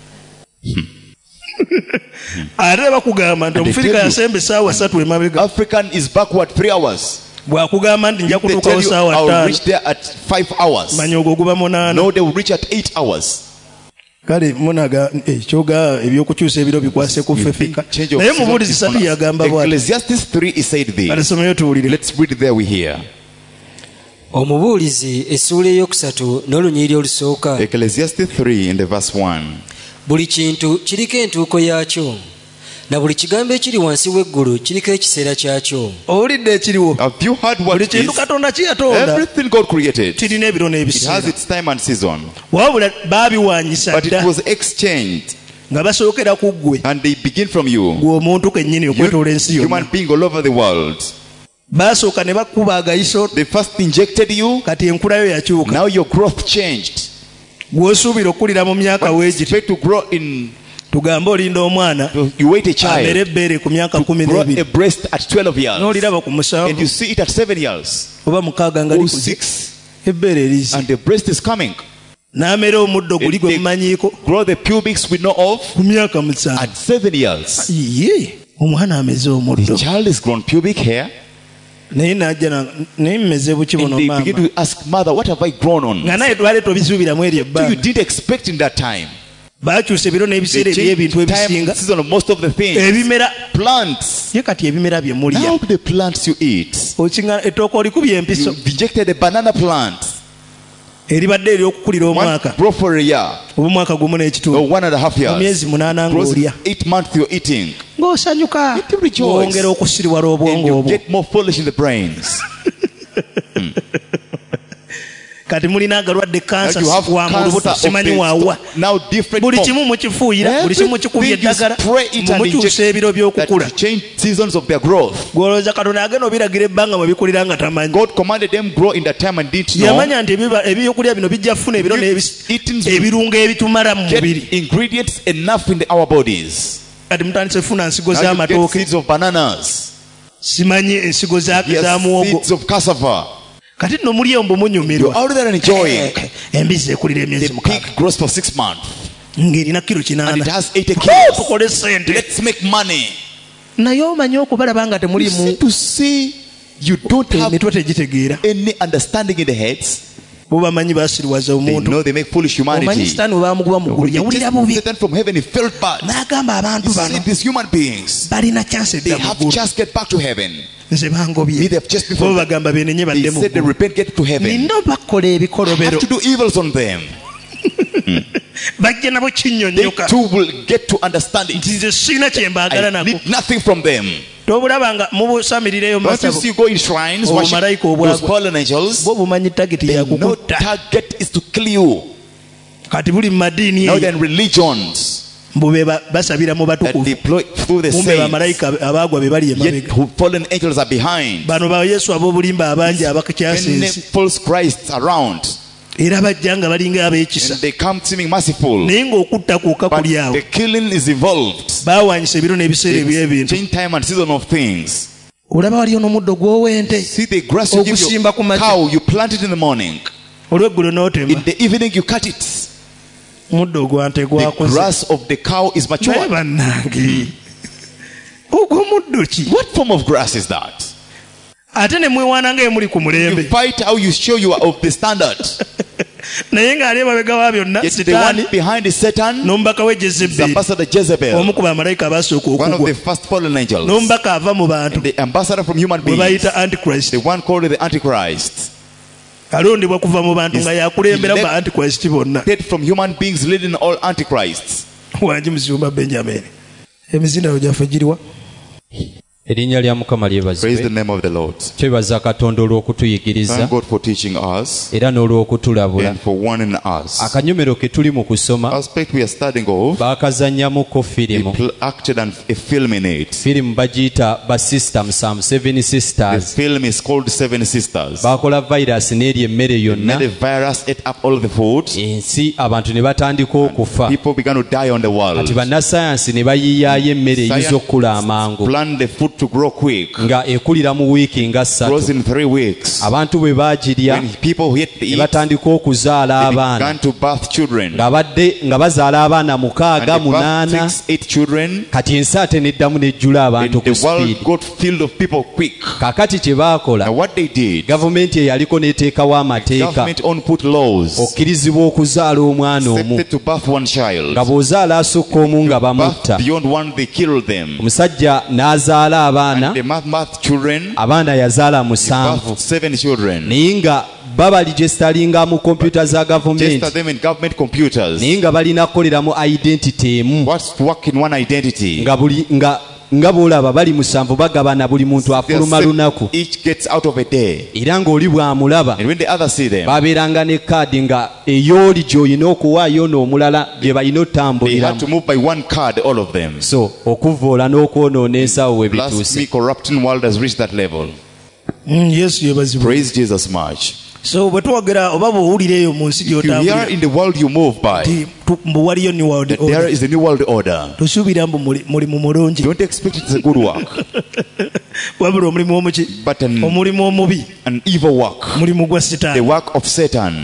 ate bakugamba nti And they omufirika tell you- yasemba essaawa 3 emabega African is backward 3 hours. bwakugamba nti nja They kutuukawo tell you essaawa I'll 5 reach there at 5 hours. manya ogwo guba 8 No, they will reach at 8 hours. kale munaga ekyoga ebyokukyusa ebiro bikwase ku ffe fika Change of naye season mubuulizi is on 3 us. yagamba bwati Ecclesiastes 3 is said kale this. someyo tuwulire Let's read there we hear. omubuulizi essuula eyokusatu n'olunyiriri olusooka. Ecclesiastes 3 in the verse 1. Buli kintu kiriko entuuko yaakyo na buli kigambo ekiri wansi w'eggulu kiriko ekiseera kyakyo. owulidde ekiriwo Have you heard buli what kintu is? katonda kiyatonda Everything God created. kirina ebiro It has n'ebiseera its time and season. wabula baabiwanyisa But it dda was exchanged. nga basookera ku ggwe And they begin from you. gwe omuntu kennyini okwetoola ensi You, yonna human being all over the world. baasooka ne bakuba agayiso They first injected you. kati enkulayo yakyuka Now your growth changed. gwosuubira okulira mu myaka weegiti Expect to grow in. tugambe olinda omwana You wait a child amere ebbeere ku myaka to grow a 12 breast at 12 years, n'oliraba ku and you musanvu see it at 7 years oba mukaaga nga or likuze 6, ebbeere erizi and the breast is coming. n'amera omuddo guli gwe They mumanyiiko grow the pubics we know of ku myaka 7 at 7 years. ye omwana ameze The omuddo child is grown pubic hair, naye najja naye mmeze buki and buno they maama begin to ask, mother, what have I grown on? nga naye twali tobisuubiramu eryo So you ebbanga didn't expect in that time. baakyusa ebiro n'ebiseera They eby'ebintu changed time ebisinga and season of most of the things. ebimera Plants. ye kati ebimera bye mulya Now the plants you eat. okinga ettooka olikubya empiso You rejected a banana plant. eribadde ery'okukulira One omwaka grow for a year oba omwaka gumu or n'ekitundu 1.5 years. emyezi 8 Grows ng'olya 8 months you're eating. ng'osanyuka You rejoice. wongera okusiriwala And obwongo you obwo get more foolish in the brains. kati mulina agalwadde Now kansa you have wa mu lubuto cancer of simanyi the waawa now different buli forms. kimu mukifuuyira buli kimu mukikubya Everything you eddagala spray it and mumukyusa ebiro inject by'okukula that change seasons of their growth. gwolowooza katonda agenda obiragira ebbanga mwe bikulira nga tamanyi God commanded them grow in that time and didn't know. yamanya nti ebyokulya bino bijja kufuna ebiro Eating ebirungo ebitumala mu get mubiri ingredients enough in our bodies. kati mutandise funa nsigo Now you get z'amatooke seeds of bananas. simanyi ensigo za Yes, muwogo seeds of cassava. kati nno muli embu You're munyumirwa out there enjoying. embizzi ekulira The emyezi pig 6 grows for 6 months ng'erina kilo and it 8 has 80 kilos. tukole sente Let's make money. naye omanyi okubalaba nga You temuli see, mu to see you don't have emitwe tegitegeera any understanding in the heads. bo bamanyi basiriwaza They omuntu know they make foolish omanyi humanity. sitaani we bamuguba mu ggulu yawulira bubi Satan from heaven, he felt bad. n'agamba abantu You bano see, these human beings, balina chance they edda mu have ggulu just get back to heaven. nze bangobye They have just bo before bagamba benenye they badde mu said they ggulu repent, get to heaven. nina bakola Have ebikolobero to do evils on them. bajja nabo They kinnyonnyoka too will get to understand nti it. nze sirina kye mbaagala I nako need nothing from them. tobulaba nga mubusamirireyo mu Don't you masabo see you go in shrines, Oh, worship malayika those obwagwa. fallen angels? bo bumanyi tageti They know yakukutta target is to kill you. kati buli mu madiini Now eyo then religions mbube basabira mu that batukuvu deploy through the mumbe saints, bamalayika abaagwa be bali yet emabega who fallen angels are behind. bano ba yesu ab'obulimba abangi abakyasa Many ensi false Christs around, era bajja nga balinga ab'ekisa and they come seeming merciful, naye ng'okutta kwokka but kuli awo the killing is evolved. baawanyisa ebiro n'ebiseera eby'ebintu Change time and season of things. olaba waliyo n'omuddo gw'owente See the grass you give Ogusimba ku your makya. cow, you plant it in the morning. olw'eggulo n'otema In the evening you cut it. muddo ogwante The gwakoze grass of the cow is naye mature. bannange ogwo muddo ki What form of grass is that? ate ne mwewaana nga emuli ku You mulembe fight how you show you are of the standard. naye ng'ali emabega wa byonna Yet the sitaani one behind is Satan, n'omubaka we is jezeberi ambassador Jezebel, omu ku bamalayika abasooka one of okugwa the first fallen angels. n'omubaka ava mu bantu The ambassador from human bwe beings, bayita antichrist the one called the Antichrist, alondebwa kuva mu bantu nga yakulembera He ba antichrist bonna dead from human beings leading all Antichrists. wangi muzimba benjamin emizindalo gyaffe giriwa erinnya lya mukama Praise the lyebazibwe name of the Lord. twebaza katonda olw'okutuyigiriza Thank God for teaching us era n'olw'okutulabula and for warning us. akanyomero ke tuli mu kusoma Aspect we are studying of, baakazannyamuko firimu they acted a film in it. firimu bagiyita basista musanvu 7 The sisters film is called Seven Sisters. baakola virus n'eri emmere Made yonna a virus ate up all the food. ensi abantu ne batandika okufa People began to die on the world. kati bannasayansi ne bayiiyaayo emmere eyinza okukula amangu Plan the food to grow quick. nga ekulira mu wiiki nga Grows 3 in 3 weeks. abantu bwe baagirya When people hit the ne eat, batandika okuzaala they abaana began to birth children. nga bazaala abaana And 6 they birthed 8 6, 8 children. kati ensi ate neddamu nejjula And abantu ku the world sipiidi got filled of people quick. kakati kye baakola Now what they did, gavumenti eyaliko n'eteekawo amateeka government on put laws okkirizibwa okuzaala omwana omu accepted to birth one child. nga bw'ozaala asukka omu nga bamutta Birth beyond one, they killed them. omusajja n'azaala abaana They birthed children. abaana yazaala Birthed 7 7 children. naye nga babaligestalinga mu kompyuta za Register gavumenti them in government computers. naye nga balina kukoleramu identity emu What's to work in one identity? nga bw'olaba bali 7 bagabana buli muntu They are afuluma seven, lunaku each gets out of a day. era ng'oli bw'amulaba And when the others see them, babeeranga ne kaadi nga ey'oli gy'olina okuwaayo n'omulala gye balina they had to otambuliramu move by one card, all of them. so okuvoola n'okwonoona ensawo we Plus, bituuse me corrupting world has reached that level. yesu yebazibwa Praise Jesus much. So bwe twogera oba bw'owulira eyo mu nsi If you gy'otambulira hear in the world you move by mbu waliyo new world that order, there is a new world order, tosuubira mbu mulimu mulungi don't expect it's a good work, wabula omulimu omuki but omulimu omubi an evil work, mulimu gwa the sitaani. work of Satan.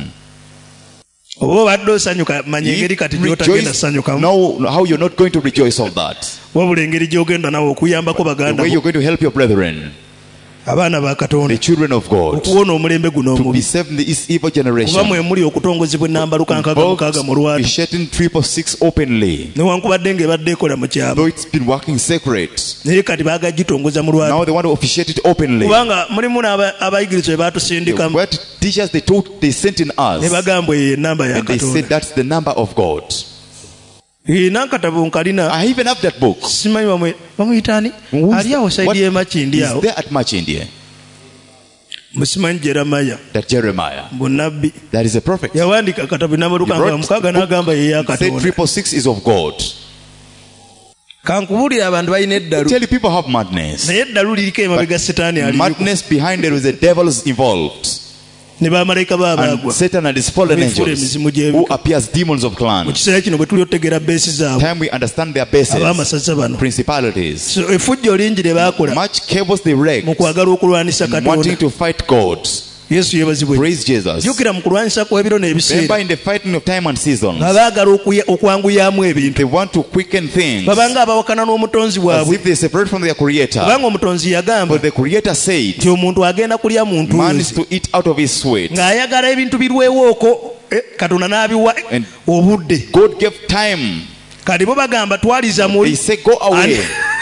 oba obadde osanyuka manya engeri kati gy'otagenda Rejoice, ssanyukamu, know how you're not going to rejoice of that. wabula engeri gy'ogenda nawe okuyambako The baganda way bo, you're going to help your brethren, abaana ba katonda, the children of God, okuwona omulembe guno to be omubi. saved in this evil kuba generation. mwe muli okutongozebwa ennamba lukankaaga mukaaga mu lwatu, Officiating 666 openly, newankubadde ng'ebadde ekola mu kyama, though it's been working secret. naye kati baagagitongoza mu lwatu, Now they want to officiate it openly. kubanga mulimu n'abayigiriza bwe baatusindikamu What teachers they sent in ne us, bagamba eyo ennamba ya and they said katonda. that's the number of God. Nankatabo nkalina I even have that book. simanyi bamuyitaani ali awo saidi y'emakindi Is awo, there at March India? musimanyi Jeremiah That Jeremiah, bunabbi that is a prophet. yawandiika akatabu n'amalukanga mukaaga n'agamba ye ya He said katonda. 666 is of God. Kankubuulira abantu balina eddalu, Tell you people have madness. naye eddalu liriko emabega sitaani ali Madness behind there is the devils involved. ne bamalayika baabagwa. And Satan and his fallen Ebifula angels emizimu gy'ebika. who appears demons of Mu clan. kiseera kino bwe tuli otegeera beesi zaabwe Time we understand their bases, ab'amasaza bano, principalities, so efujjo lingi lye baakola much cables they wrecked, mu kwagala okulwanisa wanting katonda. to fight God. Yesu yeebazibwe. Praise Jesus. jjukira mu kulwanyisa kw'ebiro Remember n'ebiseera in the fighting of time and seasons, nga baagala okwanguyamu ebintu, they want to quicken things babanga abawakana n'omutonzi as bwabwe, if they separate from their creator. kubanga omutonzi yagamba But the creator said, nti omuntu agenda kulya muntu man is nze, to eat out of his sweat. ng'ayagala ebintu birwewo okwo, katonda n'abiwa And obudde. God gave time. Kati bo bagamba twaliza They muli, say, go away.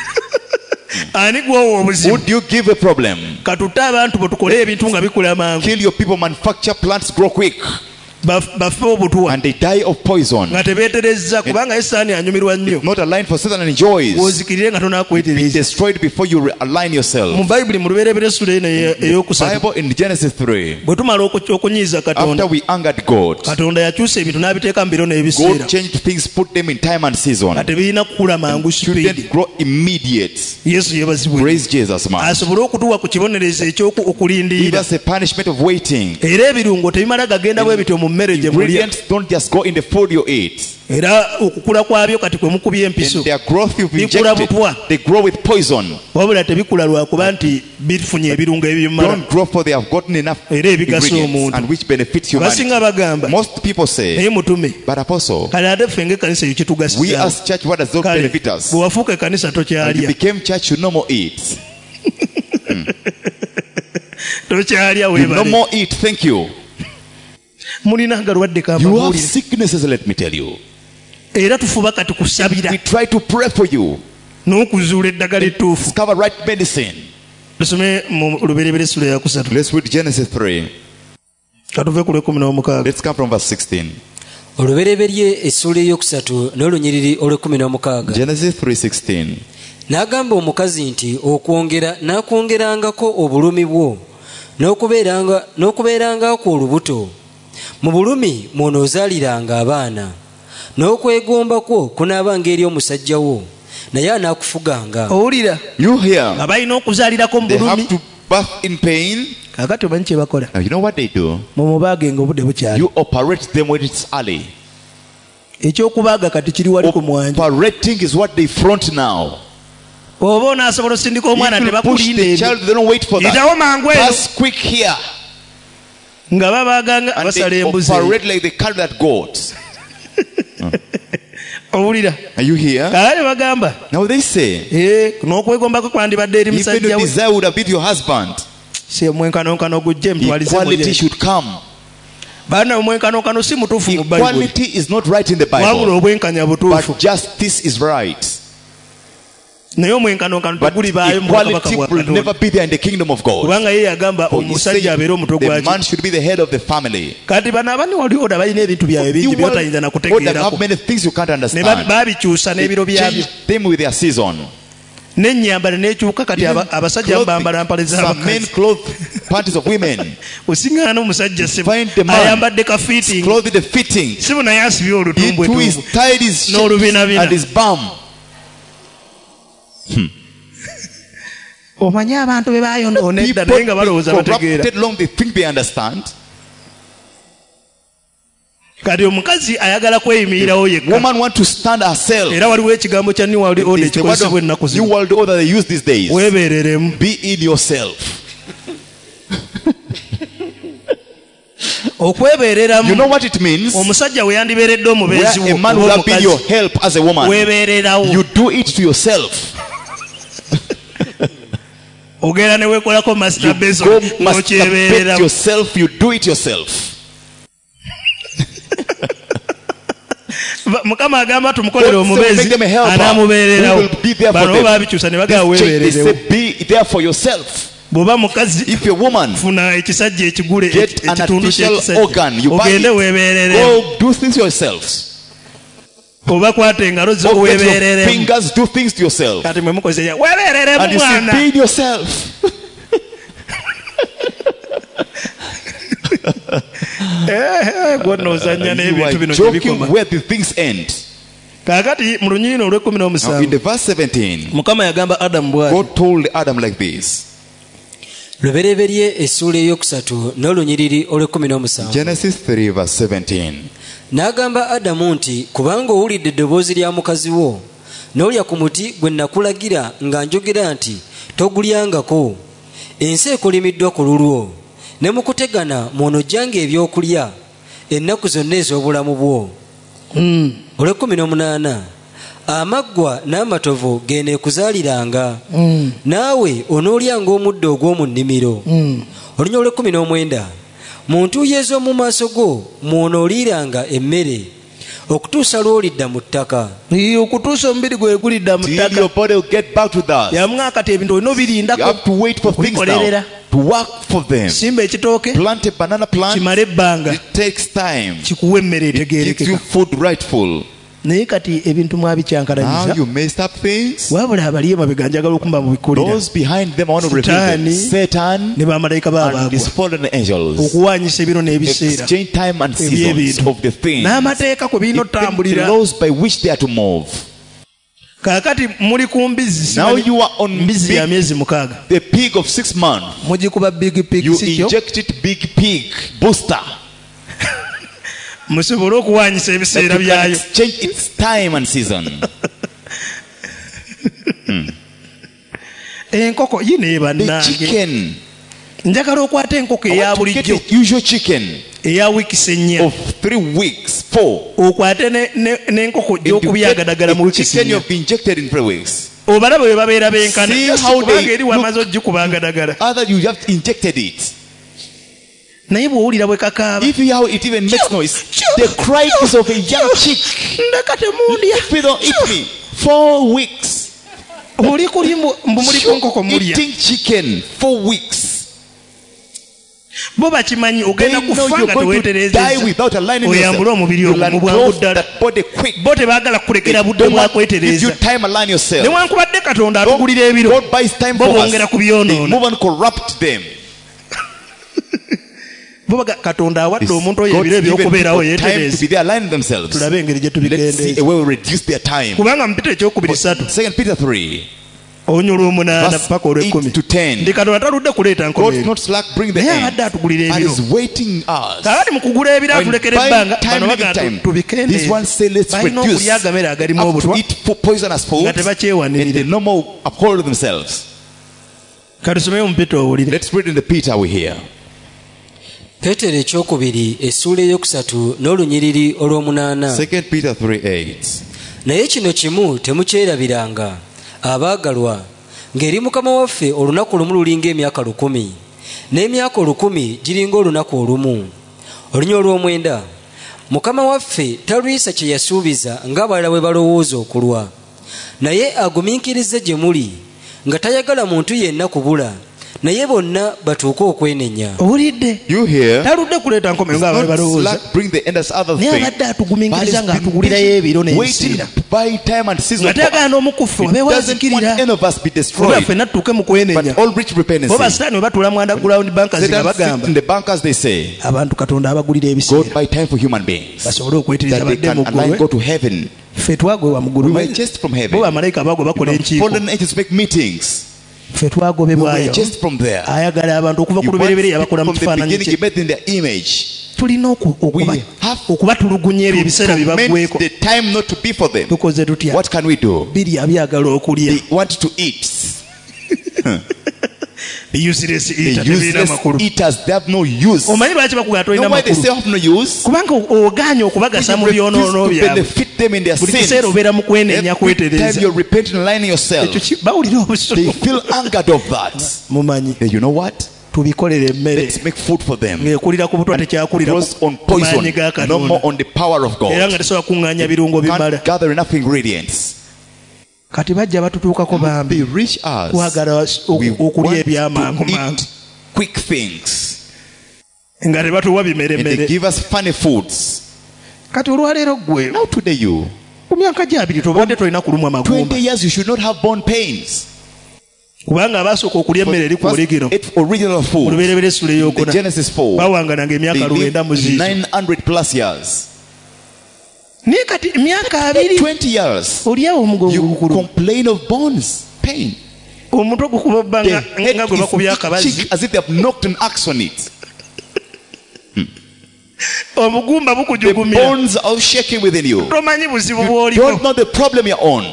ani gwowa obuzibu, Would you give a problem? katutte abantu bwe tukole ebintu nga bikula mangu, Kill your people, manufacture plants grow quick, bafe obutwa and they die of poison. nga tebeeterezza, kubanga Setaani anyumirwa nnyo. Not aligned for Satan and enjoys. Wozikirire nga Be tonakwetereza. destroyed before you align Mu yourself. Bayibuli mu Lubereberye Sula eno ey'okusatu, Bible in Genesis 3. bwe tumala okunyiiza After katonda, we angered God, katonda yakyusa ebintu n'abiteeka mu biro n'ebiseera, God changed things, put them in time and season. nga tebirina kukula mangu Shouldn't sipiidi. grow immediate. Yesu yeebazibwe, Praise Jesus, man. asobole okutuwa ku kibonerezo Give okulindiira, us a punishment of waiting. era ebirungo tebimala gagenda bwe bityo mu mmere gye mulya, Ingredients don't just go in the food you eat. era okukula kwabyo kati kwe mukubya empiso, And their growth you've Bikula injected, butwa. they grow with poison. wabula tebikula lwakuba nti bifunye ebirungo ebibimala, Don't grow for they have gotten enough era ebigasa ingredients omuntu. and which benefits humanity. abasinga bagamba Most people say, naye mutume, but apostle, kale ate ffe ng'ekkanisa eyo we kitugasiza, as church, what does that kale benefit us? bwe wafuuka ekkanisa And you tokyalya, became church, you no more eat. tokyalya You no weebale. more eat, thank you. mulina agalwadde You have kamawulire, sicknesses, let me tell you. era tufuba kati kusabira We try to pray for you. n'okuzuula eddagala ettuufu. Discover right medicine. tusome mu Lubereberye Sula ya kusatu, Let's read Genesis 3. katuve ku lw'ekumi Let's come from verse 16. olubereberye essula eyokusatu n'olunyiriri olw'16. Genesis 3:16. N'agamba omukazi nti n'akwongerangako obulumi bwo n'okubeerangako olubuto, mu bulumi mw'onoozaaliranga abaana, n'okwegomba kwo kunaabanga eri omusajja wo, naye anaakufuganga. owulira You hear? nga balina okuzaalirako mu They bulumi. have to birth in pain. Kakati omanyi kye bakola, Now you know what they do? mumubaaga nga obudde bukyali. You operate them when it's early. Ekyokubaaga kati kiri wali ku mwanjo. Operating is what they front now. oba onaasobola osindika omwana If you push tebakulinda the ebyo, child, they don't wait for that. yitawo mangu eno, Pass quick here. nga babaaga nga And basala they embuzi. operate like they carry that goat. owulira Are you here? kale bagamba Now they say, n'okwegombako kwandibadde eri even musajja your we, desire would have been your husband. si omwenkanonkano gujje mutwalize Equality should come. baana omwenkanonkano si mutuufu mu Bayibuli, Equality is not right in the wabula Bible. obwenkanya butuufu, But justice is right. naye omwenkanonkano But tegulibaayo mu bwakabaka equality bwa will never Katonda, be there in the kingdom of God. kubanga ye yagamba For he said omusajja abeere omutwe the gwaki. man should be the head of the family. Kati bano abani wali oda balina ebintu byabwe bingi You byotayinza na have kutegeerako, many things you can't ne understand. baabikyusa They n'ebiro byabyo, change them with their season. n'ennyambala n'ekyuka. Kati Even abasajja bambala mpale some men z'abakazi, clothe panties of women. osiŋŋaana omusajja ssebo Find the man. ayambadde kafiitingi, Clothe the fitting. sibu naye asibye He olutumbwe too is tied his No, Rubina. and his bum. omanyi abantu be bayonoona edda naye nga balowooza bategeera. Corrupted long, they think they understand. kati omukazi ayagala kweyimirirawo yekka. Woman want to stand herself. Era waliwo ekigambo kya New World Order It's the word ekikozesebwa ennaku of New zino. World Order they use these days. Weebeereremu. Be in yourself. Okwebeereramu. You know what it means? Omusajja we yandibeeredde omubeezi Where a man will have been your help as a woman. weebeererawo. You do it to yourself. Ogera ne weekolako masturbation. Go masturbate yourself. You do it yourself. Mukama agamba tumukolere omubeezi Make them a helper. anaamubeererawo. Who will be there for Bano them. baabikyusa ne bagamba They weebeererewo. say be there for yourself. Bw'oba mukazi If you're a woman, funa ekisajja ekigule get an ekitundu artificial ky'ekisajja. organ. You buy Ogende it. weebeereremu. Go do things yourselves. Oba kwata engalo zo Go get your weebeereremu. fingers, do things to yourself. Kati mwe mukoze ya weebeereremu And you say, mwana. be yourself. Gwonna ozannya You n'ebintu are bino joking gyebikoma. where the things end. Kaakati mu Lunyiriri Now in olw'ekumi the verse 17, Mukama yagamba Adamu bw'ati. God told Adam like this. lubereberye essuula eyokusatu n'olunyiriri olw'ekumi. Genesis 3 verse 17. N'agamba Adamu nti kubanga owulidde eddoboozi lya mukazi wo n'olya ku muti gwe nakulagira nga njogera nti togulyangako, ensi ekolimiddwa ku lulwo, ne mu kutegana mw'onojjanga ebyokulya ennaku zonna ez'obulamu bwo. Olw'ekumi. Amaggwa n'amatovu geeneekuzaaliranga, naawe onoolyanga omuddo ogw'omu nnimiro. Olunya olw'ekumi. Mu ntuuyo ez'omu maaso go mw'onooliranga emmere okutuusa lw'olidda mu ttaka. Okutuusa omubiri gwe gulidda mu Till ttaka. your body will get back to that. Yamwa kati ebintu olina You obirindako. have to wait for things now. To work for them. Simba ekitooke Plant a banana plant. kimale ebbanga It takes time. kikuwa emmere It gives you etegeerekeka. food rightful. Naye kati ebintu Now mwabikyankalanyisa. you messed up things. Wabula abali emabega njagala okumba mu bikulira. Those behind them, I want to reveal them. Sitaani Satan ne bamalayika and baabagwa. his fallen angels. Okuwaanyisa ebiro n'ebiseera. Exchange time and seasons Eby'ebintu. of the things. N'amateeka kwe birina Even the otambulira. laws by which they are to move. Kaakati muli ku mbizzi. Now you are on mbizzi ya big, myezi 6. the pig of 6 months. Mugikuba big pig You sikyo. inject it big pig booster. Musobole okuwaanyisa That ebiseera you can byayo. exchange its time and season. Enkoko yine The bannange. chicken. Njagala okwata enkoko I eya want to get bulijjo the usual chicken eya wiikisi 4. of 3 weeks, 4. Okwate n'enkoko gy'okubyagadagala mu a wiikisi chicken 4. you've been injected in 3 weeks. Obalaba bwe babeera benkana. See Yes, how kubanga they eri wamaze ogikubagadagala. Other you have injected it. Naye bw'owulira bwe kakaaba. If you how it even makes noise, the cry is of a young chick. Ndeka temundya. If you don't eat me, 4 weeks. Oli kuli mbu muli ku nkoko mulya. Eating chicken 4 weeks. Bo bakimanyi They ogenda know kufa you're nga going to die teweetereezezza. without aligning Oyambule yourself. omubiri You ogwo mu bwangu unclothe ddala. that body quick. Bo tebaagala kulekera budde Don't want bwa to give you kwetereeza. time, align yourself. Newankubadde Katonda atugulira ebiro. God buys time Bo for us. bongera They kubyonoona. move and corrupt them. Bo Katonda awadde omuntu oyo God's ebiro given ebyokubeerawo people time to yeetereeze. be there, align themselves. Tulabe engeri gye Let's see tubigendeeza. a way we reduce their time. Kubanga mu Peetero ekyokubiri 3 2 Peter 3, olunya olw'omunaana verse paka 8 to olw'ekkumi. 10. Ndi Katonda taludde kuleeta God nkomeero. not slack, bring the Naye end, abadde atugulira and ebiro. is waiting us. Kaakati mu kugula ebiro When atulekera buying ebbanga time, bano living bagamba time, tubikendeeze. this one say let's Balina reduce. okulya agamere agalimu Have obutwa to eat poisonous food, nga and tebakyewanirira. they no more uphold themselves. Katusomeyo mu Peetero owulire. Let's read in the Peter we hear. Peetero ekyokubiri essuula eyokusatu n'olunyiriri olw'omunaana. 2 Peter 3:8. Naye kino kimu temukyerabiranga abaagalwa, ng'eri Mukama waffe olunaku lumu lulinga emyaka 1,000, n'emyaka 1,000 giringa olunaku olumu. Olunya olw'omwenda, Mukama waffe talwisa kye yasuubiza ng'abalala bwe balowooza okulwa, naye agumiikiriza gye muli nga tayagala muntu yenna kubula, naye bonna batuuke okwenenya. Owulidde? You hear? Taludde kuleeta nkomero ng'abali Not balowooza. slack, bring the end as other Naye things. abadde atugumiikiriza But it's ng'atugulirayo ebiro been waiting n'ebiseera. by time and season. Nga for tayagala us. n'omukufu He abeewo doesn't want azikirira. any of us be Oba destroyed. ffenna tutuuke mu kwenenya. But all rich repentance. Bo basitaani bwe batuula mu underground bankers nga Satan bagamba sits in the bankers, they say, abantu Katonda abagulira God ebiseera buy time for human beings. basobole okwetiriza That they badde can mu align, ggulu. go to heaven. Ffe twagwe wa mu ggulu. We were just from heaven. Bo bamalayika baagwe bakola enkiiko. Fallen angels make meetings. Ffe We twagobebwayo. were just from there. Ayagala abantu okuva ku You want lubereberye people yabakola mu from the kifaananyi beginning, kye. you made in their image. tulina okubatulugunya ebyo ebiseera bibagweko the time not to be for them. tukoze tutya What can we do? birya byagala okulya They want to eat. useless The eater tebirina useless makulu eaters, they have no use. omanyi lwaki bakugana You tolina know why they makulu say have no use? kubanga oganye okubagasa mu You refuse byonoono to byabwe benefit them in their buli sins. kiseera obeera mu kwenenya Every time kwetereza you're repenting and lying yourself, bawulira they obusuulu feel angered of that. mumanyi You know what? tubikolere emmere Let's make food for them. ng'ekulira ku butwa tekyakulira Grows on ku maanyi ga poison, no more Katonda on the power of era God. nga tesobola kuŋŋaanya birungo bimala Can't gather enough ingredients. kati bajja batutuukako bambi They reach us. twagala We okulya want ebyamangu to mangu eat quick things. nga tebatuwa And they bimeremere give us funny foods. kati olwaleero gwe Now today you, ku myaka gye abiri tobadde tolina kulumwa 20 magumba years you should not have bone pains. kubanga abaasooka okulya emmere eri ku First, oligino ate original mu food. lubereberye essula The eyokuna Genesis 4. bawangananga emyaka They 90 lived mu ziizo 900 plus years. naye kati emyaka abiri 20 years. olyawo You omugogukulu complain of bones, pain. omutwe gukuba bba The nga head gwe bakubya is akabazi itching as if they have knocked an axe on it. obugumba The bukujugumira bones are shaking within you. tomanyi buzibu You bw'oliko don't know the problem you're on.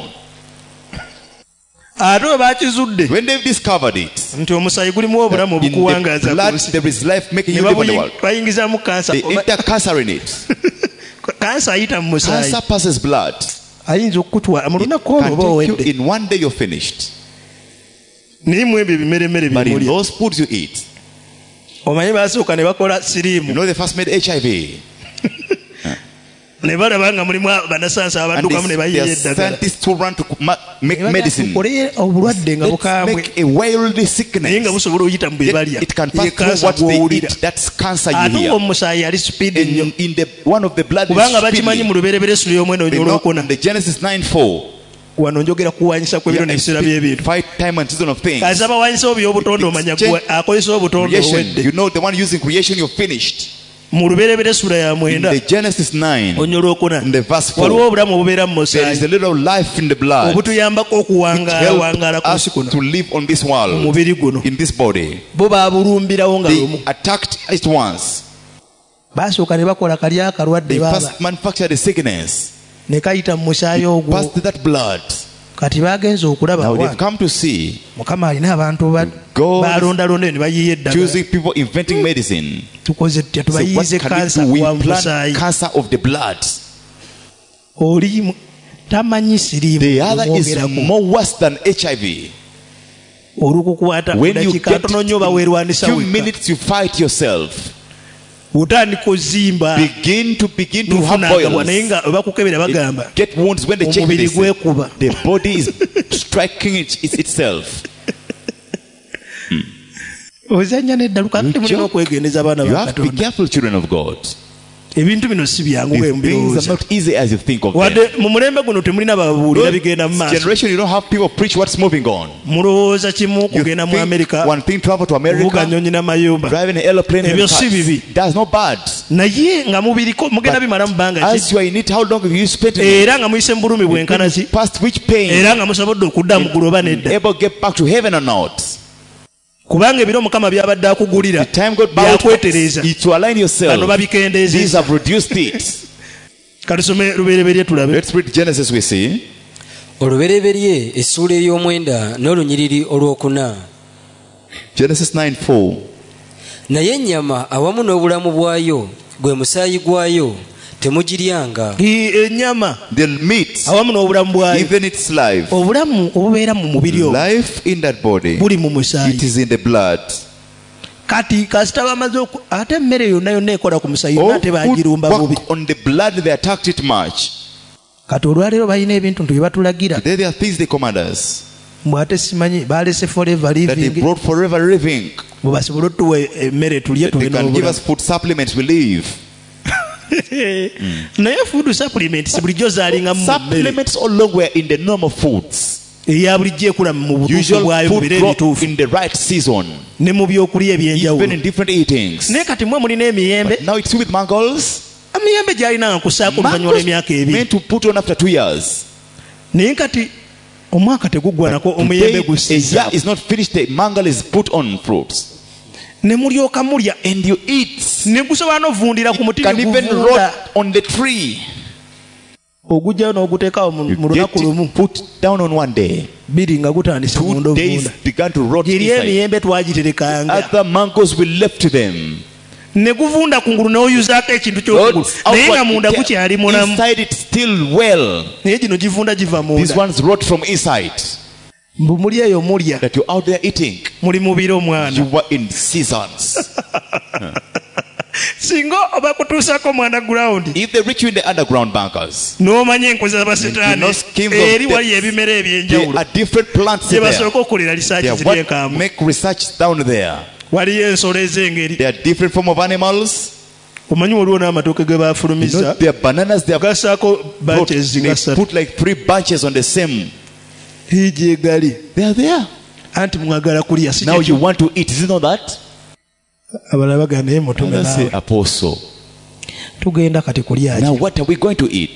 ate we baakizudde When they've discovered it, nti omusaayi gulimu obulamu in the obukuwangaaza ku blood nsi there is life making ne you live on the world. bayingizamu kansa They enter cancer in it. kansa ayita mu musaayi Cancer passes blood. ayinza okukutwala mu lunaku olwo Can oba take you owedde in one day you're finished. naye mu ebyo bimeremere But in bimulya those foods you eat, omanyi baasooka ne bakola you siriimu know they first made HIV. ne balaba nga mulimu banasansa And abaddukamu ne there bayiya are eddagala scientists who run to make medicine. tukole obulwadde nga Let's bukambwe make a wild naye nga sickness. busobola oyita mu bye balya It can ye pass through kansa what they gw'owulira eat. That's cancer you ate hear. omusaayi ali speedi nnyo In the one of the blood is kubanga bakimanyi mu speedily. lubereberye essula y'omwenda They onyola know okuna in the Genesis 9:4. wano njogera kuwanyisa kw'ebiro n'ebiseera by'ebintu Fight time and season of things. kaza bawanyisawo by'obutonde omanya akozesa obutonde Creation, owedde you know the one using creation, you're finished. mu lubereberye essula ya In mwenda the Genesis 9, onyola okuna in the verse 4, waliwo obulamu obubeera mu there is musaayi a little life in the blood. obutuyambako okuwangaala Help ku us nsi kuno to live on this world, omubiri guno in this body. bo baabulumbirawo nga lumu They attacked it once. baasooka ne bakola kali akalwadde They baaba first manufactured a sickness. ne kayita mu musaayi ogwo Passed that blood. kati bagenze okulaba Now they've wange come to see mukama alina abantu God balondalonda ne bayiiya eddagala choosing people inventing medicine. tukoze tutya So what tubayiize can we kansa do? We wa plant musaayi cancer of the blood. oli tamanyi siriimu The other is omwogerako more worse than HIV. olukukwata When you dakiika get ntono nnyo baweerwanisa few wekka minutes, you fight yourself. otandika ozimba Begin to have nufunagabwa naye boils. nga webakukebera bagamba Get wounds when they check omubiri this. gwekuba The body is striking itself. ozanya neddaluka ate mulina okwegendeza abaana You ba have to be katonda careful, children of God. ebintu bino si byangu bwe These things are mbirowooza not easy as you think of them. wadde mu mulembe guno temulina babuulira bigenda mu This maaso generation, you don't have people preach what's moving on. mulowooza kimu You kugenda mu think amerika one thing, travel to kuvuga America, nnyonyi n'amayumba driving an airplane, Ebyo and si bibi. cars. That's not bad. naye nga mubiriko mugenda But bimala mu bbanga ki as you are in it, how long have you spent in it? era nga muyise mu bulumi bwenkana ki Past which pain? era nga musobodde okudda mu ggulu oba nedda Able to get back to heaven or not? kubanga ebiro mukama byabadde akugulira The time God bowed byakwetereza to align bano yourself. These babikendeezeza have reduced it. katusome lubereberye tulabe Let's read Genesis, we see. olubereberye essuula ey'omwenda n'olunyiriri olwokuna. Genesis 9:4. naye ennyama awamu n'obulamu bwayo gwe musaayi gwayo temugiryanga. ennyama The meat, awamu n'obulamu bwayo even its life. obulamu obubeera mu mubiri ogwo Life in that body, buli mu musaayi it is in the blood. kati kasita bamaze ate emmere yonna yonna ekola ku musaayi yonna All ate food bagirumba bubi work on the blood, they attacked it much. kati olwaleero balina ebintu nti bye batulagira Today there are things they command us mbw ate simanyi balese forever that they living brought forever living. bwe basobole otuwa emmere tulye They tube can give n'obulamu us food supplements, we live. naye food supplements bulijjo zaalinga mu mmere Supplements all along were in the normal foods. eya bulijjo ekula mu butuufu Usual bwayo mu food biro brought ebituufu in the right season, ne mu byokulya even ebyenjawulo in different eatings. naye kati mwe mulina emiyembe Now it's with mangoes. emiyembe gyalina nga kusaako oluvannyuma lw'emyaka ebiri Meant to put on after 2 years. naye kati omwaka teguggwanako omuyembe Today, a gusiza year is not finished. The mango is put on fruits. ne mulyoka mulya and you eat. ne gusobola n'ovundira ku muti Can ne even guvunda rot on the tree. ogujjayo n'oguteekawo mu You lunaku get lumu it put down on one day. biri nga gutandise 2 munda days ovunda began to rot giri inside. emiyembe twagiterekanga Other mangoes we left them. ne guvunda kungulu n'oyuzaako ekintu ky'okungulu naye nga munda gukyali mulamu inside it still well. naye gino givunda giva These munda ones rot from inside. mbu muli eyo mulya That you're out there eating. muli mubiri omwana You were in seasons. singa oba kutuusako mu underground If they reach you in the underground bunkers, n'omanya enkozi You z'abasetaani know schemes of eri death. wali ebimera there ebyenjawulo are different plants gye there. basooka okukolera lisaaki They ziri are what enkambwe make research down there. waliyo ensolo ez'engeri There are different form of animals. omanyi waliwo n'amatooke ge You know, baafulumisa there are bananas. They have gasaako bunches they nga ssatu put like 3 bunches on the same. hiji egali They are there. anti mwagala kulya si Now kyekyo. you want to eat. Is it not that? abalala bagamba naye mutume Others say, naawe Apostle. tugenda kati kulya Now ki what are we going to eat?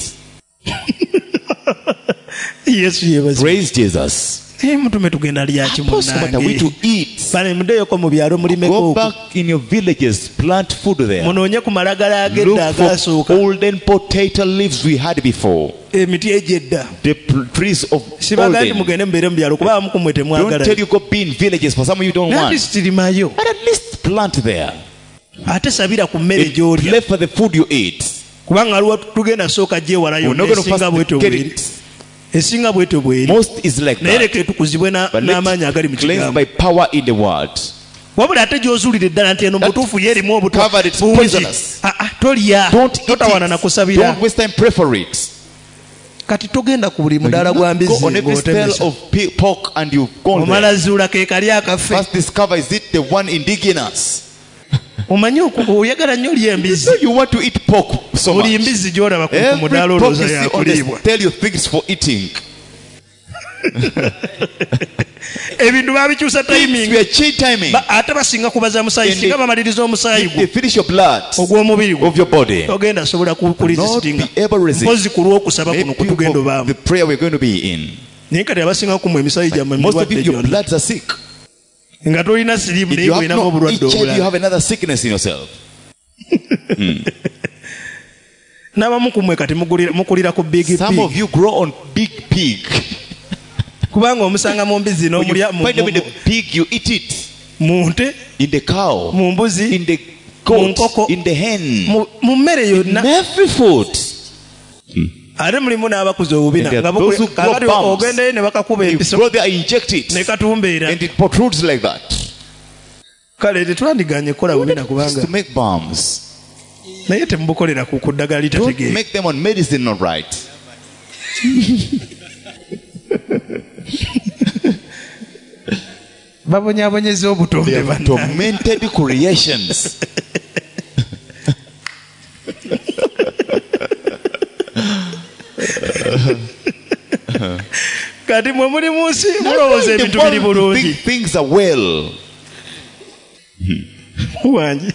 yesu yebazi Praise Jesus. mutume tugenda lya ki Apostle, what are we munnange to eat? bane muddeyoko mu byalo mulimeko Go oku back in your villages, plant food there. munoonye ku malagala ag'edda Look for agaasooka golden potato leaves we had before. emiti egy'edda The trees of sibaga nti golden. mugende mubeere mu byalo kuba abamu kumwe Don't temwagala tell you go be in villages. For some of you don't want. natisitirimayo But at least plant there. ate sabira ku mmere And gy'olya play for the food you eat. kubanga aliwo tugenda sooka gyewala You're yonna not going to esinga bwetyo first get bweri it. esinga bwetyo bweri Most is like naye that. leka etukuzibwe But n'amaanyi agali mu let's cleanse kigambo by power in the word. wabula ate gy'ozuulira eddala nti eno mutuufu ye erimu obuto covered, it's bungi poisonous. tolya Don't eat totawana na it. kusabira Don't waste time. Pray for it. kati togenda ku buli mudaala You gwa not go mbizzi on every spell ng'otemesa of pork and you go on omala there. zuula ke kali akaffe First discover, is it the one indigenous? omanyi oyagala nnyo olya embizzi So you want to eat pork so buli much. mbizzi gy'olaba ku Every mudaala pork olowooza you see on yakuliibwa the tell you things for eating. ebintu babikyusa Things we timing are change timing. ate basinga kubaza musaayi And singa they- bamaliriza omusaayi They gwo finish your blood ogw'omubiri gwo of your body. togenda sobola Not kulisitinga be able to resist. mpozi ku lw'okusaba kuno Maybe kutugenda for obaamu the prayer we're going to be in. naye kati abasinga kumwe emisaayi gyammwe Most of you, mirwadde your gyonna bloods are sick. nga tolina siriimu If naye you have olinamu no obulwadde HIV, you obulala have another sickness in yourself. n'abamu kumwe kati mukulira ku big Some of pig you grow on big pig. kubanga omusanga mu mbizzi When you n'omulya find them in the pig, you eat it. mu nte In the cow, mu mbuzi in the Mu nkoko, goat, in the hen, mu mmere in yonna every food. ate mulimu n'abakuza obubina And there are nga those who grow kakati bumps. ogendeyo ne bakakuba You empiso grow there, inject it, ne katumbeera and it protrudes like that. kale tetwandiganye kukola bubina Just kubanga to make bombs. naye temubukolera ku ddagala Don't litategeera make them on medicine, not right. babonyaabonyeza obutonde They are banna tormented creations. kati mwe muli mu nsi mulowooza The ebintu biri world bulungi think things are well. wangi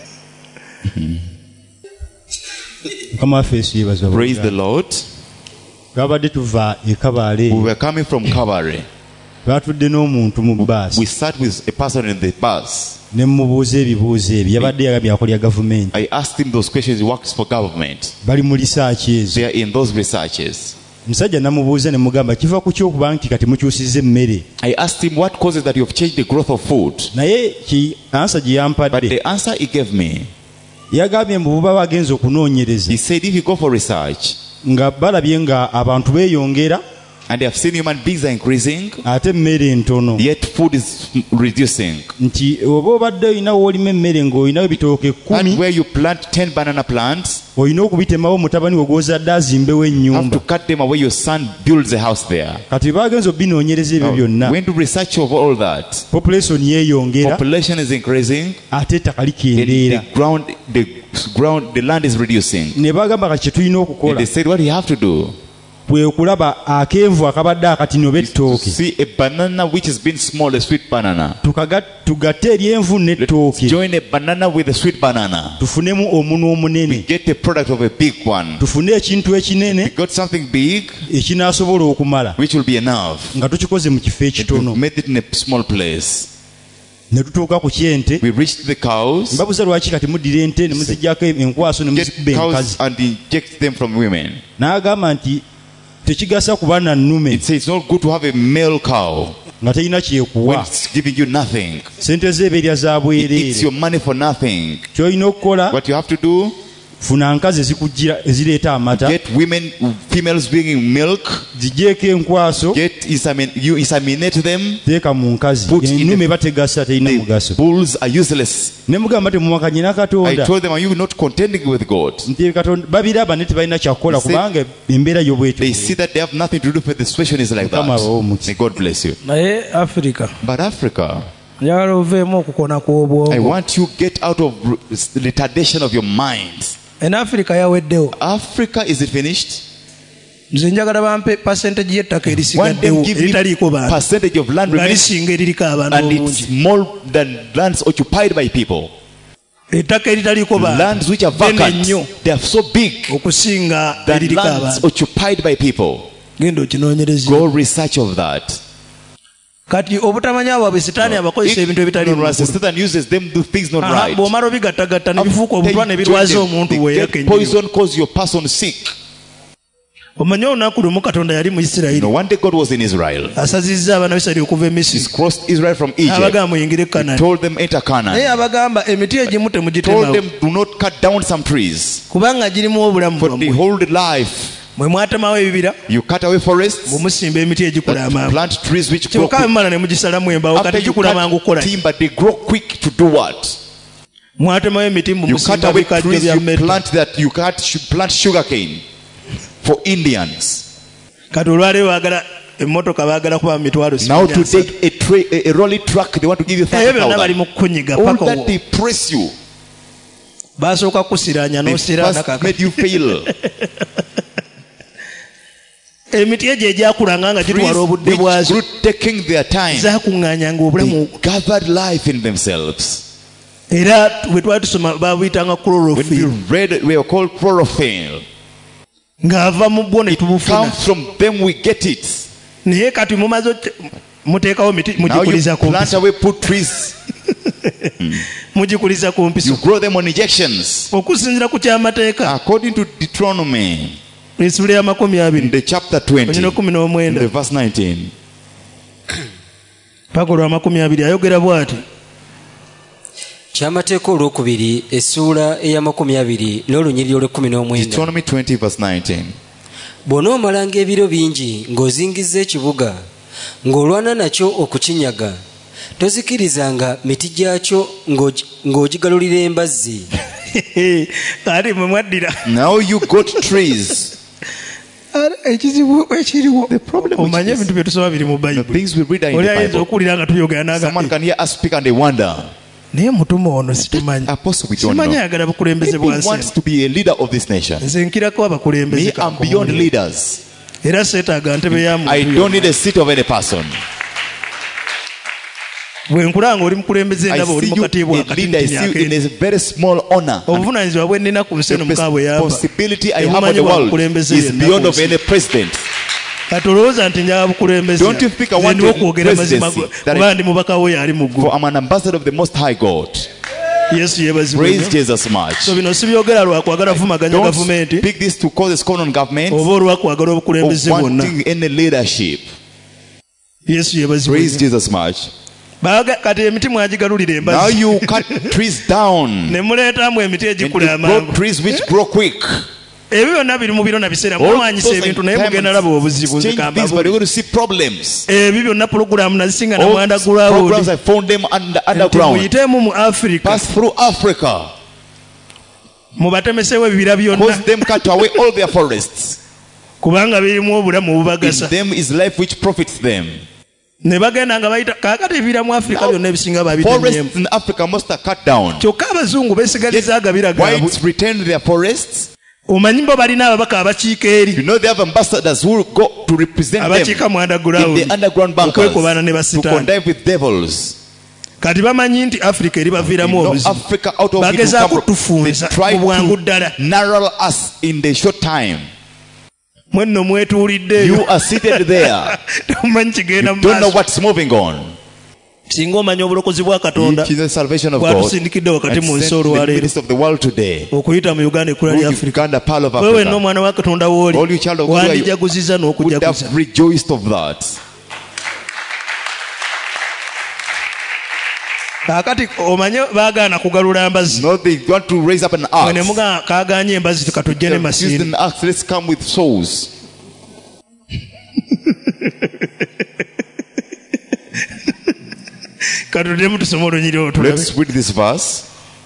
mukama waffe yesu yeebazibwa Praise the Lord. twabadde tuva e kabaale We were coming from Calvary. twatudde n'omuntu mu We baasi sat with a person in the bus. ne mubuuza ebibuuzo ebyo yabadde yagambye akolya gavumenti I asked him those questions. He works for government. bali mu lisaaki ezo They are in those researches. omusajja namubuuza ne mugamba kiva ku kyokuba nti kati mukyusizza emmere I asked him what causes that you have changed the growth of food. naye ansa gye But yampadde the answer he gave me, yagambye mbu buba bagenza okunoonyereza he said if you go for research nga balabye nga abantu beeyongera and they have seen human beings are increasing, ate emmere entono yet food is reducing. nti oba obadde olina woolima emmere ng'olinawo ebitooke And 10 where you plant 10 banana plants, olina okubitemawo mutabani we gw'ozadde azimbewo you have ennyumba to cut them away. Your son builds a house there. kati bagenza obinoonyereza ebyo byonna When to research over all that, population yeeyongera population is increasing ate ettaka and likendeera the land is reducing. ne bagamba kati kye tulina And okukola they said what you have to do bwe kulaba akenvu akabadde akatini oba to ettooke see a banana which has been small, a sweet banana. tugatte eryenvu n'ettooke Join a banana with a sweet banana. tufunemu omunwa omunene Get a product of a big one. tufune ekintu ekinene Got something big ekinaasobola okumala which will be enough. nga tukikoze mu kifo ekitono. Made it in a small place. ne tutuuka ku kyente We reached the cows. mbabuza lwaki kati muddira ente ne muziggyako enkwaso ne Get muzikuba cows enkazi and inject them from women. n'agamba nti tekigasa kuba na nnume It says it's not good to have a male cow nga terina when kyekuwa it's giving you nothing. sente ze ebeerya za It eats your bwereere money for nothing. ky'olina okukola What you have to do, funa nkazi ezireeta amata get women, females bringing milk, zigyeko enkwaso you inseminate them. teeka mu nkazi Put in ennume the- bategasa terina The mugaso bulls are useless. ne mugamba temumakanye na I katonda told them, are you not contending with God? nti katonda babiraba ne tebalina kyakukola They said- kubanga embeera y'obwetyo They see that they have nothing to do with the situation is like that. Mukama abawe omuti. May God bless you. naye Africa But Africa, njagala oveemu okukona kw'obwongo. I want you get out of retardation of your mind. En Africa yaweddewo. Africa, is it finished? Nze njagala bampe percentage y'ettaka Want them erisigaddewo give me eritaliiko bantu percentage of land nga remains, lisinga eririko abantu and obungi. it's more than lands occupied by people. Ettaka eritaliiko Lands which are ddene vacant, nnyo they are so big okusinga than eririko lands abantu. occupied by people. Genda okinoonyereza. Go research of that. Kati obutamanya bwabwe sitaani abakozesa ebintu ebitali Ignorance, bikulu. Satan uses them do things not Aha, right. bw'omala obigattagatta ne bifuuka After obutwa ne you birwaza join them, omuntu they bweyaka get ennyo. poison, cause your person sick. Omanye olunaku lumu Katonda yali mu Isirayiri One day God was in Israel. asazizza abaana b'Isirayiri okuva e He Misiri. crossed Israel from Egypt. Abagamba muyingire He Kanani. told them enter Naye Canaan. abagamba emiti egimu Told temugitemawo them do not cut down some trees. kubanga girimu obulamu For the bwammwe. whole life Mwe mwatemawo ebibira you cut away forests, bwe musimba emiti egikula amangu. plant trees which grow Kyokka quick. mumala ne mugisalamu embaawo After kati you gikula mangu cut kukola. timber, they grow quick to do what? Mwatemawo emiti You cut mumusimba away bikadde trees, bya you mmetta. plant sugar cane for Indians. Kati olwaleero baagala emmotoka baagala kuba mu mitwalo Now to 60. take a rolling truck, they want to give you Ebyo byonna bali 30,000. mu kukunyiga All paka that they press you. basooka kusiraanya They n'osiraana first made you fail. emiti egyo egyakulanga nga Trees gitwala obudde which bwazo grew taking their time. zaakuŋŋaanyanga obulamu They gathered life in themselves. era bwe twali tusoma babuyitanga When we chlorophyll read, we are called chlorophyll. ng'ava mu bwo ne tubufuna Come from them, we get it. naye kati mumaze muteekawo miti Now you mugikuliza ku plant mpisa away, put trees, mugikuliza ku you mpiso grow them on injections. okusinziira ku kyamateeka According to Deuteronomy, esula ya 20 in the chapter 20, onyina in 19 the verse 19, paka olwa 20 ayogera bw'ati kyamateeka olwokubiri essuula eya 20 n'olunyiriri olw'19. Deuteronomy 20, verse 19. bw'onoomalanga ebiro bingi ng'ozingizza ekibuga ng'olwana nakyo okukinyaga tozikirizanga miti gyakyo ng'ogigalulira embazzi. kati mwe mwaddira Now you got trees. ekizibu ekiriwo problem which omanye is- ebintu bye tusoma biri mu The bayibuli things we read are in oli the ayinza Bible. okuwulira nga tuyogera Someone naga can hear us speak and they wonder. naye mutuma ono situmanyi Apostle, we don't simanyi know. ayagala bukulembeze He bwansi wants to be a leader of this nation. nze nkirako abakulembeze Me, I'm beyond leaders. era seetaaga ntebe ya I muntu don't need a seat of any person. bwe nkulanga oli mukulembeze I ndaba oli see mu you katiibwa a leader. I see you in a very small honor. And obuvunaanyizibwa bwe nnina ku nsi eno the mukaawe yamba responsibility I have on Temumanyi the bwa world bukulembeze is yenna beyond ku of nsi. any president. kati olowooza nti njagala bukulembeze Don't you think I Nze want ndiwo to okwogera mazima presidency that kuba ndi mubaka we yali mu ggulu For I'm an ambassador of the Most High God. yesu yeebazibwe Praise nnyo. Jesus much. so bino sibyogera lwakwagala vumaganya Don't gavumenti speak this to cause a scorn on government oba olwakwagala or obukulembeze bwonna wanting any leadership. yesu yeebazibwe Praise nnyo. Jesus much. Kati emiti mwagigalulira Now embazzi you cut trees down ne muleetamu emiti and egikula you amangu grow trees which grow quick. ebyo byonna biri mu biro na biseera All mwamanyisa those ebintu naye time mugenda laba obuzibu change nzikamba things, but you're going to see problems. ebyo byonna pulogulaamu nazisinga All namwanda programs, I found them underground. muyiteemu mu afirika Pass through Africa. mubatemesewo ebibira byonna Cause them cut away all their forests. kubanga birimu obulamu In obubagasa them is life which profits them. ne bagenda nga bayita kaakati ebibira mu afirika byonna ebisinga babitemyemu Forests in Africa must are cut down. kyokka abazungu beesigaliza agabira gaabwe Whites retain their forests. omanyi bo balina ababaka abakiika eri You know they have ambassadors who will go to represent abakiika them mu in underground the underground bunkers okwekobaana ne to basitaani connive with devils. kati bamanyi nti afirika eri baviiramu You know, obuzibu Africa out of it will bagezaako come from- they tufunza try mu bwangu to ddala narrow us in the short time. mwenno mwetuuliddeeyo You are seated there. tomanyi kigenda You mu don't know maaso what's moving on. singa omanya obulokozi bwa Katonda It is the salvation of God. bwatusindikidde wakati And mu nsi sent the olwaleero midst of the world today. okuyita mu Uganda ekkula lya Africa. Uganda, Pearl of Wewe Africa. n'omwana wa Katonda All w'oli you child of God, wandijaguziza would n'okujaguza. have rejoiced of that. Kaakati omanye baagaana kugalula mbazi. No, they want to raise up an Mwe ne axe. kaaganye embazi tukatujje ne Use masiini. an axe. Let's come with souls. Katudemu tusome olunyiri olwo tulabe. Let's read this verse.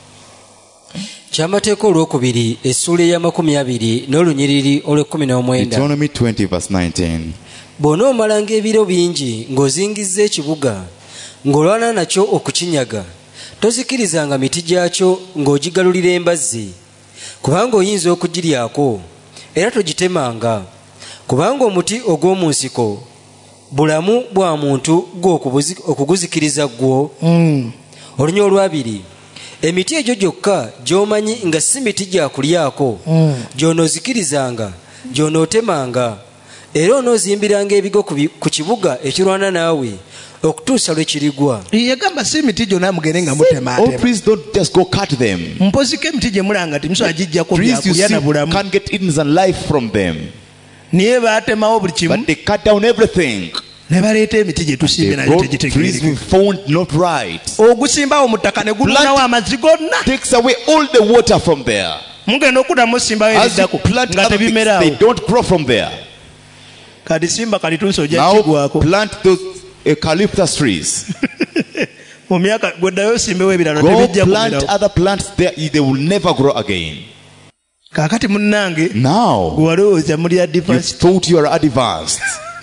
kyamateeka olwokubiri essuula eya20 n'olunyiriri olw'19. Deuteronomy 20 verse 19. bw'onoomalanga ebiro bingi ng'ozingizza ekibuga ng'olwana nakyo okukinyaga tozikirizanga miti gyakyo ng'ogigalulira embazzi kubanga oyinza okugiryako era togitemanga kubanga omuti ogw'omu nsiko bulamu bwa muntu okuguzikiriza gwo. Olunya olwabiri emiti egyo gyokka gy'omanyi nga si miti gya kulyako gy'onoozikirizanga gy'onootemanga era onoozimbiranga ebigo ku kibuga ekirwana naawe okutuusa lwe kirigwa. Yagamba si emiti gyonna mugende nga mutema. Oh, please don't just go cut them. Mpoziko emiti gye mulanga timusobola gijjako Trees you byakulya see na bulamu. can't get eaten and life from them. Niye baatemawo buli kimu But they cut down everything. ne baleeta emiti gye tusimbe They nayo brought trees tegitegeereka. we found not right. Ogusimbawo mu ttaka ne gunuunawo amazzi gonna. Takes away all the water from there. Mugenda okuddamu osimbayo As you eriddako plant nga other things, they tebimeraawo. don't grow from there. Kati simba kalituusa ojja Now kigwako. plant those eucalyptus trees. Mu myaka gweddayo osimbewo ebirala Go tebijja plant kumerawo. other plants there. They will never grow again. Kaakati munnange Now gwe walowooza muli you advanced. thought you are advanced.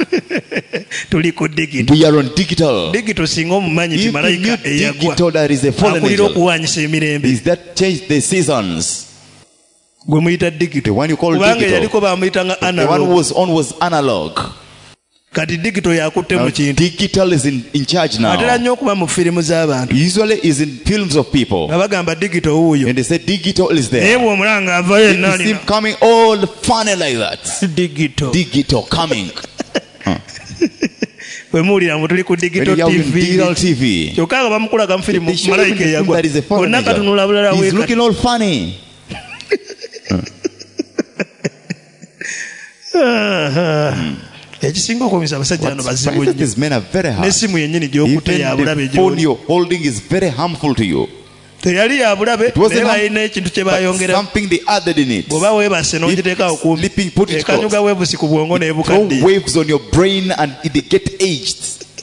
Tuli ku digito. We are on digital. Digito singa omumanyi If ti you malayika knew eyagwa digital, there is a fallen akulira angel. okuwaanyisa emirembe Is that change the seasons? gwe muyita digito. The one you call Kubanga digital. yaliko bamuyitanga The one who analog. was on was analog. Kati digito yakutte Now mu kintu. digital is in charge Atera now. nnyo okuba mu firimu z'abantu. Usually is in films of people. Nga bagamba digito wuuyo. And they say digital is Naye there. bw'omulanga avayo You see him enaalina. coming all funny like that. Digito. Digital coming. Bwe muwulira mbu tuli ku When digito you have in TV. digital TV. Kyokka nga bamukulaga mu firimu They show malayika him in the film eyagwa. that is a fallen Bonna angel. katunula bulala He's weekati. looking all funny. Ekisinga okwomesa abasajja bano What bazibu surprises nnyo. these men are very hard. N'essimu yennyini gy'okutte ya bulabe Even the phone gy'oli. you're holding is very harmful to you. Teyali ya bulabe wasn't naye harm- balina ekintu kye But bayongera. something they added in it. Bw'oba weebase n'ogiteekawo kumpi. Sleeping, put it close. Ekanyuga weebusi ku bwongo Throw n'ebukadde. waves on your brain and they get aged.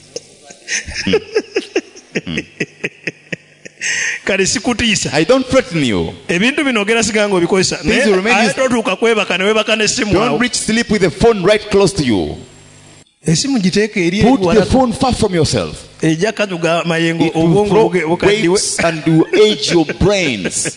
Kale sikutiisa. I don't threaten you. Ebintu bino ogera sigala ng'obikozesa. Things will remain Naye used- totuuka kwebaka ne weebaka n'essimu awo. Don't reach sleep with the phone right close to you. Essimu giteeka eri Put the ewala. phone far from yourself. Ejja kanyuga mayengo It will obwongo throw bukaddiwe. waves and will age your brains.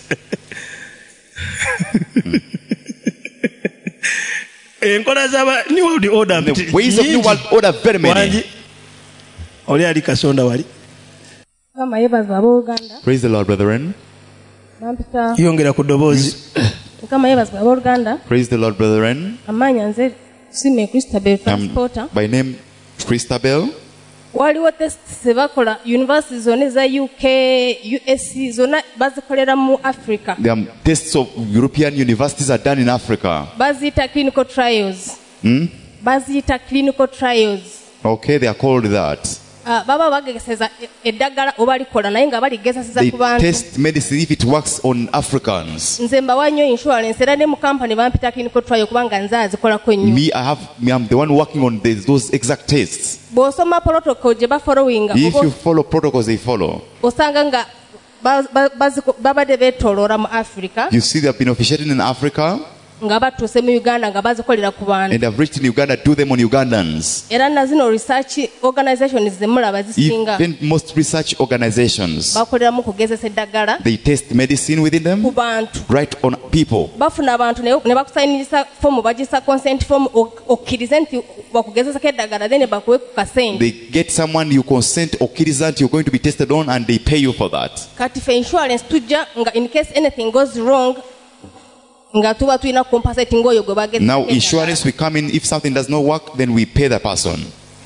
Enkola z'aba New World Order The ways of New World Order are very many. Wangi. Oli ali Kasonda wali. Kama yebaza abooluganda Praise the Lord, brethren. bampita Yongera ku ddoboozi. kama yebaza abooluganda Praise the Lord, brethren. amanya nze sime Christabel transporter By name Christabel. waliwo test zebakola university zonna eza UK USC zonna bazikolera mu Africa The tests of European universities are done in Africa. baziyita clinical trials baziyita clinical trials Okay, they are called that. baba bageseza eddagala oba likola naye nga baligezeseza They ku bantu test medicine if it works on Africans. nze mbawa nnyo insurance era ne mu company bampita clinical trial kubanga nze azikolako nnyo I'm the one working on those exact tests. bw'osoma protocol gye bafollowinga If you follow protocols, they follow. osanga nga babadde beetooloola mu Africa You see, they have been officiating in Africa nga batuuse mu Uganda nga bazikolera ku bantu and have reached in Uganda, do them on Ugandans. era na zino research organizations ze mulaba zisinga Even most research organizations, bakoleramu kugezesa eddagala they test medicine within ku them, bantu right on people. bafuna abantu ne bakusayiniriza fomu bagisa consent form okkirize nti bakugezesako eddagala then bakuwe ku kasente They get someone you consent or kirizant you're going to be tested on and they pay you for that. kati fe insurance tujja nga in case anything goes wrong nga tuba tulina compensate ng'oyo gwe Now bagezesa insurance, we come in, if something does not work, then we pay the person.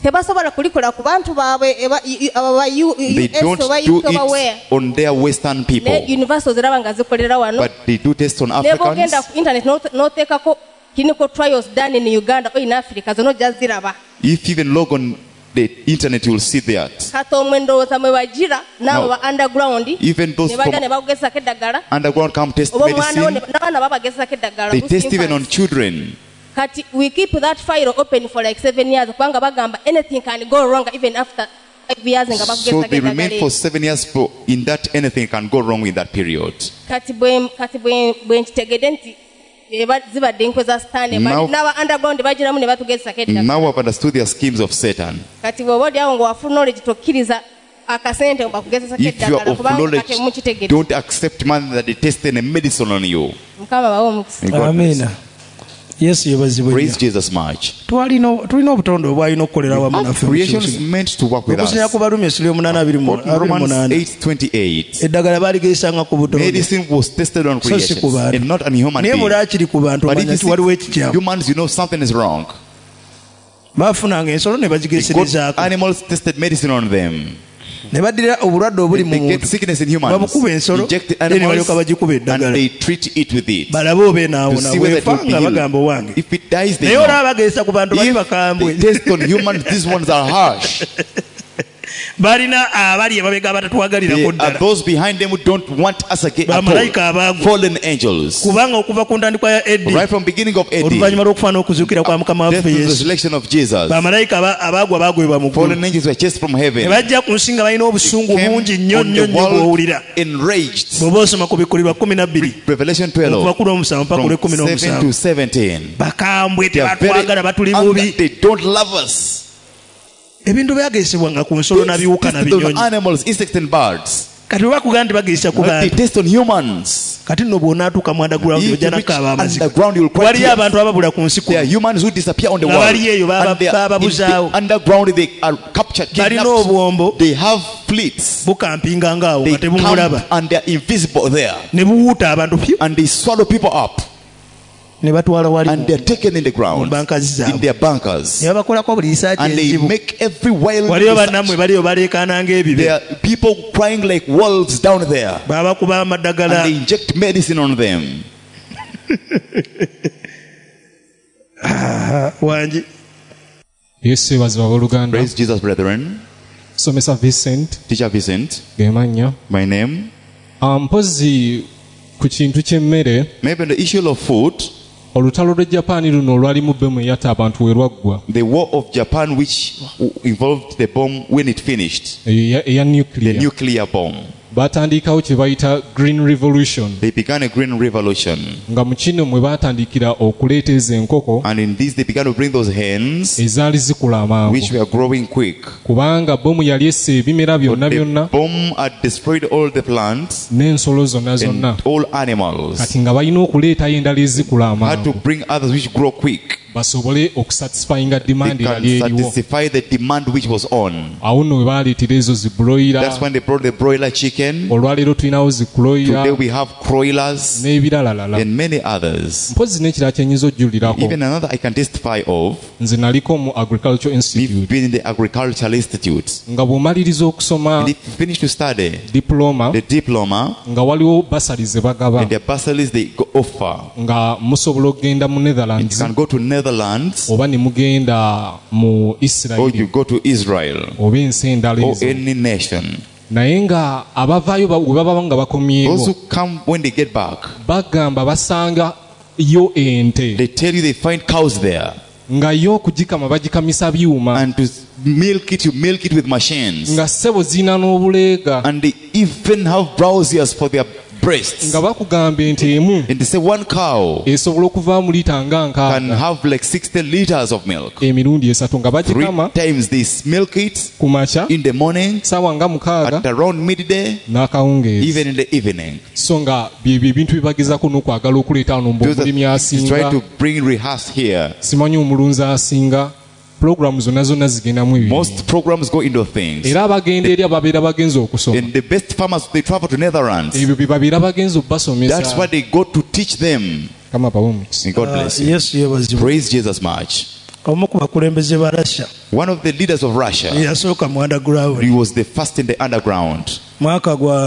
tebasobola kulikola ku bantu baabwe They don't do it on their Western people, universal ziraba nga zikolera wano but they do tests on nebogenda Africans. ku internet noteekako clinical trials done in Uganda or in Africa zono jaziraba. If you even log on the internet, you will see that. Kata omwendowooza mwe bagira n'abo ba underground Even those ne bajja from ne bagezako eddagala underground come test oba omwana wo medicine. n'abaana babagezako eddagala. They Good test even on infants. children. Kati we keep that file open for like 7 years kubanga bagamba anything can go wrong even after 5 years nga So bakugezako they remain eddagala. for 7 years. For in that, anything can go wrong in that period. Kati bwe nkitegedde nti zibadde enkwe za stand Now- n'aba underground bagiramu ne batugezako eddagala. Now I've understood their schemes of Satan. Kati bw'oba oli awo nga wafuna knowledge tokkiriza akasente bakugezesako If you are eddagala of kubanga knowledge, kati mukitegedde. don't accept money that they test any medicine on you. Mukama bawe omukisa. May God bless you. Amina. Yesu yebazibwe. Praise Jesus much. Tulina obutonde obwalina okukolera wamu naffe. Creation is meant to work with Okusinziira us. ku Barumi esula 8:28. Romans 8:28. Eddagala baaligeesanga ku butonde. Medicine was tested on So si creation ku bantu. and not on human Naye beings. buli akiri ku bantu But if omanya you nti waliwo see ekikyamu. humans, you know something is wrong. Baafunanga ensolo ne They got bagigeeserezaako. animals tested medicine on them. Ne baddira obulwadde obuli mu They get muntu. sickness in humans. Babukuba ensolo, Inject the then ne animals balyoka bagikuba and eddagala. they treat it with it. Balabe oba To enaawona see whether it will bwefa be nga bagamba healed. owange. If it dies, they Naye know. olaba bageesa ku bantu bali If bakambwe. they test on humans, these ones are harsh. Balina abali emabega abatatwagalira They ku are ddala. those behind them who don't want us again at Bamalayika all. abaagwa. Fallen angels. Kubanga okuva ku ntandikwa ya Eddi Right from beginning of AD, oluvannyuma lw'okufa n'okuzuukira kwa Mukama death waffe and Yesu, resurrection of Jesus. bamalayika abaagwa baagwebwa mu ggulu. Fallen angels were chased from Ne heaven. bajja ku nsi nga balina obusungu Came bungi nnyo on nnyo the nnyo world bw'owulira. enraged. bw'oba osoma ku Bikkulirwa 12 Revelation okuva 12 ku lw'omusanvu mpaka ku from 7 lw'ekkumi to n'omusanvu. 17. Bakambwe They are tebatwagala batuli very bubi. they don't love us. Ebintu byageesebwanga ku nsolo na biwuka na Tested on binyonyi. animals, insects and birds. Kati bwe bakugamba nti bageesa ku But they bantu. test on humans. Kati nno bw'onaatuuka mu underground If you ojja reach nakkaaba amazima. underground, you'll cry Waliyo tears. abantu ababula ku nsi There are kuno. humans who disappear on the Nga world. bali eyo And they are in bababuzaawo. the underground, they are captured, Balina kidnapped. obwombo They have fleets. bukampinga ngaawo They nga tebumulaba. camp and they are invisible there. Ne buwuuta abantu pyu And they swallow people up. ne batwala wali And they are taken in the mu ground. bankazi In zaabwe. their bunkers. Ne babakolako buli lisaaki And they enzibu. make every wild Waliyo research. bannammwe baliyo baleekaana ng'ebibe. There are people crying like wolves down there. Babakuba And amaddagala. they inject medicine on them. Wangi. yesu ebazibwa abooluganda Praise Jesus, brethren. somesa Vincent Teacher Vincent, ge mannya my name. mpozi ku kintu ky'emmere Maybe on the issue of food, olutalo lw'e japaani luno olwalimu bbemu eyatta abantu we lwaggwa the war of Japan, which involved the bomb when it finished, eyo eya the nuclear nuclear bomb. baatandikawo kye bayita green revolution They began a green revolution. nga mu kino mwe baatandikira okuleeta ezo enkoko And in this, they began to bring those hens, ezaali zikula amangu which were growing quick. kubanga bomu yali essa ebimera byonna The byonna bomb had destroyed all the plants n'ensolo zonna and zonna all animals. kati nga balina okuleetayo endala ezikula Had to amangu bring others which grow quick. basobole okusatisfyinga They demand eyali can eriwo satisfy the demand which was on. awo nno we baaleetera ezo That's zibuloira when they brought the broiler chicken. olwaleero tulinawo zikuloira Today we have croilers n'ebiralalala and many others. mpozi n'ekirala kyenyinza ojjulirako Even another I can testify of. nze naliko mu agriculture We've institute been in the agricultural institute. nga bw'omaliriza okusoma And if you finish to study diploma the diploma nga waliwo basali ze bagaba and the bursaries they offer, nga musobola okugenda mu and you netherlands can go to Netherlands oba ne mugenda mu or isirayiri you go to Israel oba ensi endala or ezo any nation. naye nga abavaayo we baba nga Those bakomyewo who come when they get back, bagamba basanga yo ente they tell you they find cows there. nga yo okugikama bagikamisa byuma And to milk it, you milk it with machines. nga ssebo zirina n'obuleega And they even have browsers for their breasts. nga bakugamba ente emu And they say one cow esobola okuvaamu liita nga can nkaaga have like 60 liters of milk. emirundi esatu nga 3 bagikama times they milk it ku makya in the morning, saawa nga mukaaga at around midday, n'akawungeezi even in the evening. so nga byebyo ebintu byebagezaako n'okwagala okuleeta wano mbu Those omulimi are, he's trying asinga to bring rehearse here. simanyi omulunzi asinga pulogulaamu zonna zonna zigendamu ebyo Most programs go into things. era abagenda eri ababeera bagenza okusoma And the best farmers, they travel to Netherlands. ebyo bye babeera bagenza That's obbasomesa why they go to teach them. kama bawe omukisa May God bless you. Yesu yebazibwe. Praise Jesus much. omu ku bakulembeze ba Russia One of the leaders of Russia, yasooka mu underground he was the first in the underground. mwaka gwa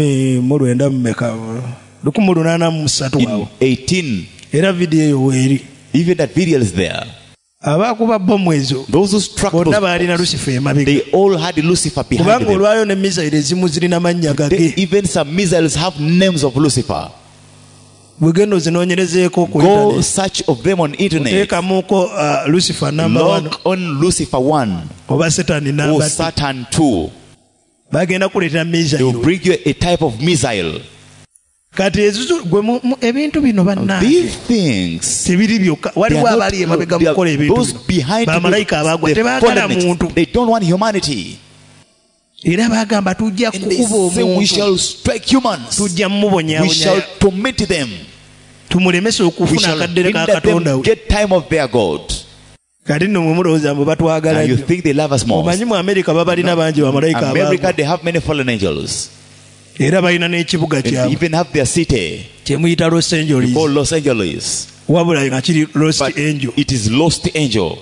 1883 In awo 18, era vidiyo eyo weeri even that video is there. abaakuba bomu ezo Those who struck bonna those, baalina Lucifer emabega they all had Lucifer behind kubanga them. olwayo ne misayiro ezimu zirina mannya gage Even some missiles have names of Lucifer. bwe genda ozinoonyerezeeko ku Go internet search of them on internet. teekamuko Lucifer number 1 Log on Lucifer 1 oba Satan or number 2 Satan 2. bagenda kuleetera They will misayiro bring you a type of missile. kati ezizo gwe ebintu bino bannange These things, tebiri byokka they waliwo are abali emabega not, mukola ebintu those bino behind bamalayika abagwa the tebaagala fallen, muntu they don't want humanity. era bagamba tujja And they kukuba say we omuntu shall strike humans. tujja We mumubonyaabonya shall torment them. tumulemese We okufuna shall akaddere ka hinder katonda them we get time of their God. kati nno mwe mulowooza mbu batwagala And you nnyo think they love us more. omanyi mu Amerika babalina bangi bamalayika America, abagwa they have many fallen angels. era balina n'ekibuga And they kyabwe even have their city kyemuyita Los Angeles called Los Angeles. wabula nga kiri Lost But Angel it is Lost Angel.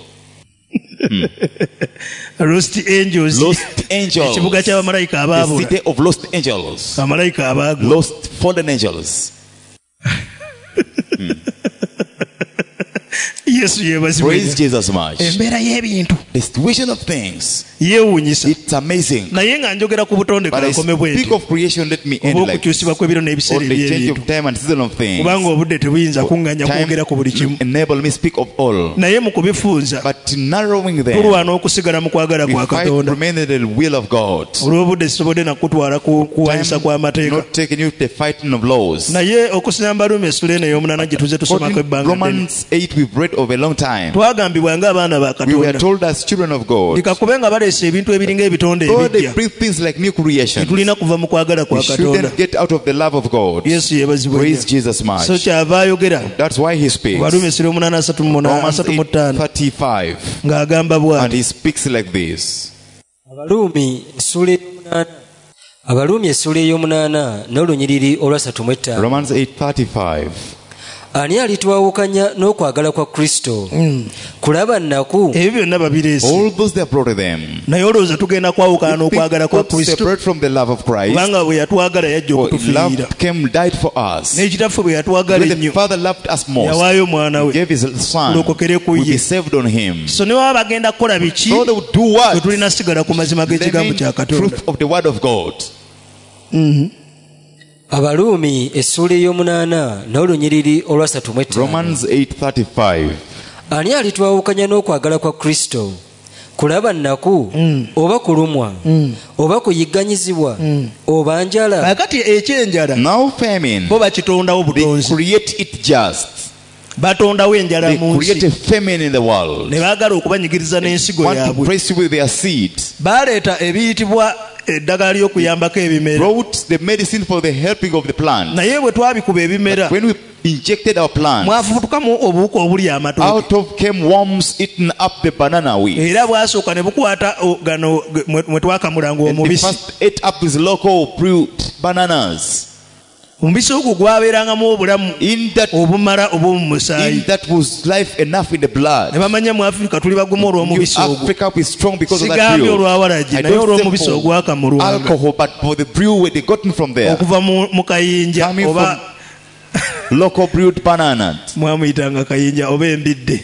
Lost Angels Lost Angels. ekibuga ky'abamalayika The abaabula city of Lost Angels. bamalayika abagwa Lost fallen angels. Yesu yeebazibwe Praise Jesus much. embeera y'ebintu The situation of things, yeewuunyisa it's amazing. naye nga njogera ku butonde But I kakome speak bwetyo of creation, let me end oba like this. okukyusibwa kw'ebiro Or n'ebiseera the change eby'ebintu of time and season of things. kubanga obudde tebuyinza kuŋŋanya kwogera ku buli kimu enable me speak of all. naye mu kubifunza But narrowing them, tulwana okusigala mu kwagala we kwa fight katonda remain in the will of God. olw'obudde sisobodde nakutwala kuwanisa kw'amateeka Not taking you to the fighting of laws. naye okusamba Rumi essula eno ey'omunaana gye tuze tusomako According to ebbanga ddene Romans 8, we've read over a long time. twagambibwa ng'abaana ba We were katonda told as children of God, likakube nga baleese ebintu ebiringa ebitonde God, they ebijja bring things like new creation. tetulina kuva mu kwagala We kwa katonda shouldn't get out of the love of God. yesu yeebazibwe Praise Jesus much. so kyava ayogera That's why he speaks. Warumi essula omunaana Romans 35 8:35. ng'agamba And bw'ati he speaks like this. Abaluumi essula ey'omunaana n'olunyiriri olwa 35. Romans 8:35. Ani alitwawukanya n'okwagala kwa Kristo? Kulaba nnaku ebyo byonna babireese All those that brought them, naye olowooza tugenda kwawukana n'okwagala kwa people kristo separate from the love of Christ. kubanga bwe yatwagala yajja For okutufiirira love came, died for us. n'ekitaffe bwe yatwagala When the ennyo Father loved us most, yawaayo omwana He we gave His Son. tulokokere ku We ye be saved on Him. so ne baba bagenda kukola biki So they would do bwe what? tulina sigala ku mazima The g'ekigambo main kya katonda truth of the Word of God. Abaluumi essula ey'omunaana n'olunyiriri olwa 35. Romans 8:35. Ani alitwawukanya n'okwagala kwa Kristo? Kulaba nnaku oba kulumwa oba kuyigganyizibwa oba njala? kakati ekyenjala Now famine, bo bakitondawo they butonzi create it just. batondawo enjala They mu create a nsi famine in the world. ne baagala okubanyigiriza n'ensigo Want to yaabwe press you with their seed. baleeta ebiyitibwa eddagala ly'okuyambako ebimera Brought the medicine for the helping of the plant. naye bwe twabikuba ebimera When we injected our plant, mwafutukamu obuwuka obuli amatooke out of came worms eating up the banana weed. era bwasooka ne bukwata gano mwe twakamulanga And they omubisi first ate up these local fruit bananas. omubisi ogwo gwabeerangamu obulamu In that, obumala obw'omu musaayi that was life enough in the ne blood. bamanya mu afirika tuli bagumu olw'omubisi ogwo Africa is strong because of that sigambye brew. olwawalagi I naye don't olw'omubisi say for ogwakamulwanga alcohol, but for the brew where they gotten from there. okuva mu kayinja Coming oba Local brewed bananas. mwamuyitanga kayinja oba embidde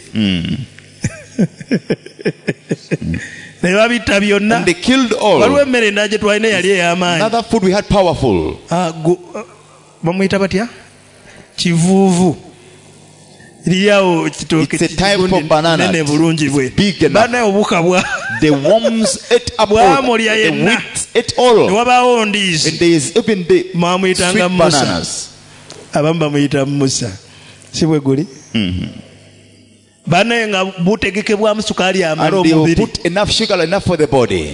ne babitta byonna And they killed waliwo all. emmere endala gye twalina yali ey'amaanyi Another food we had powerful. bamuyita batya kivuuvu liriawo kitooke It's a type of banana. nene bulungi bwe Big enough. banaye obuka The worms ate up all. Bwamulya The yenna. wheat ate ne all. wabaawo And ndiizi there is even the mwamuyitanga sweet musa bananas. abamu bamuyita musa si bwe guli banaye nga butegekebwamu sukaali amala And they will omubiri put enough sugar, enough for the body.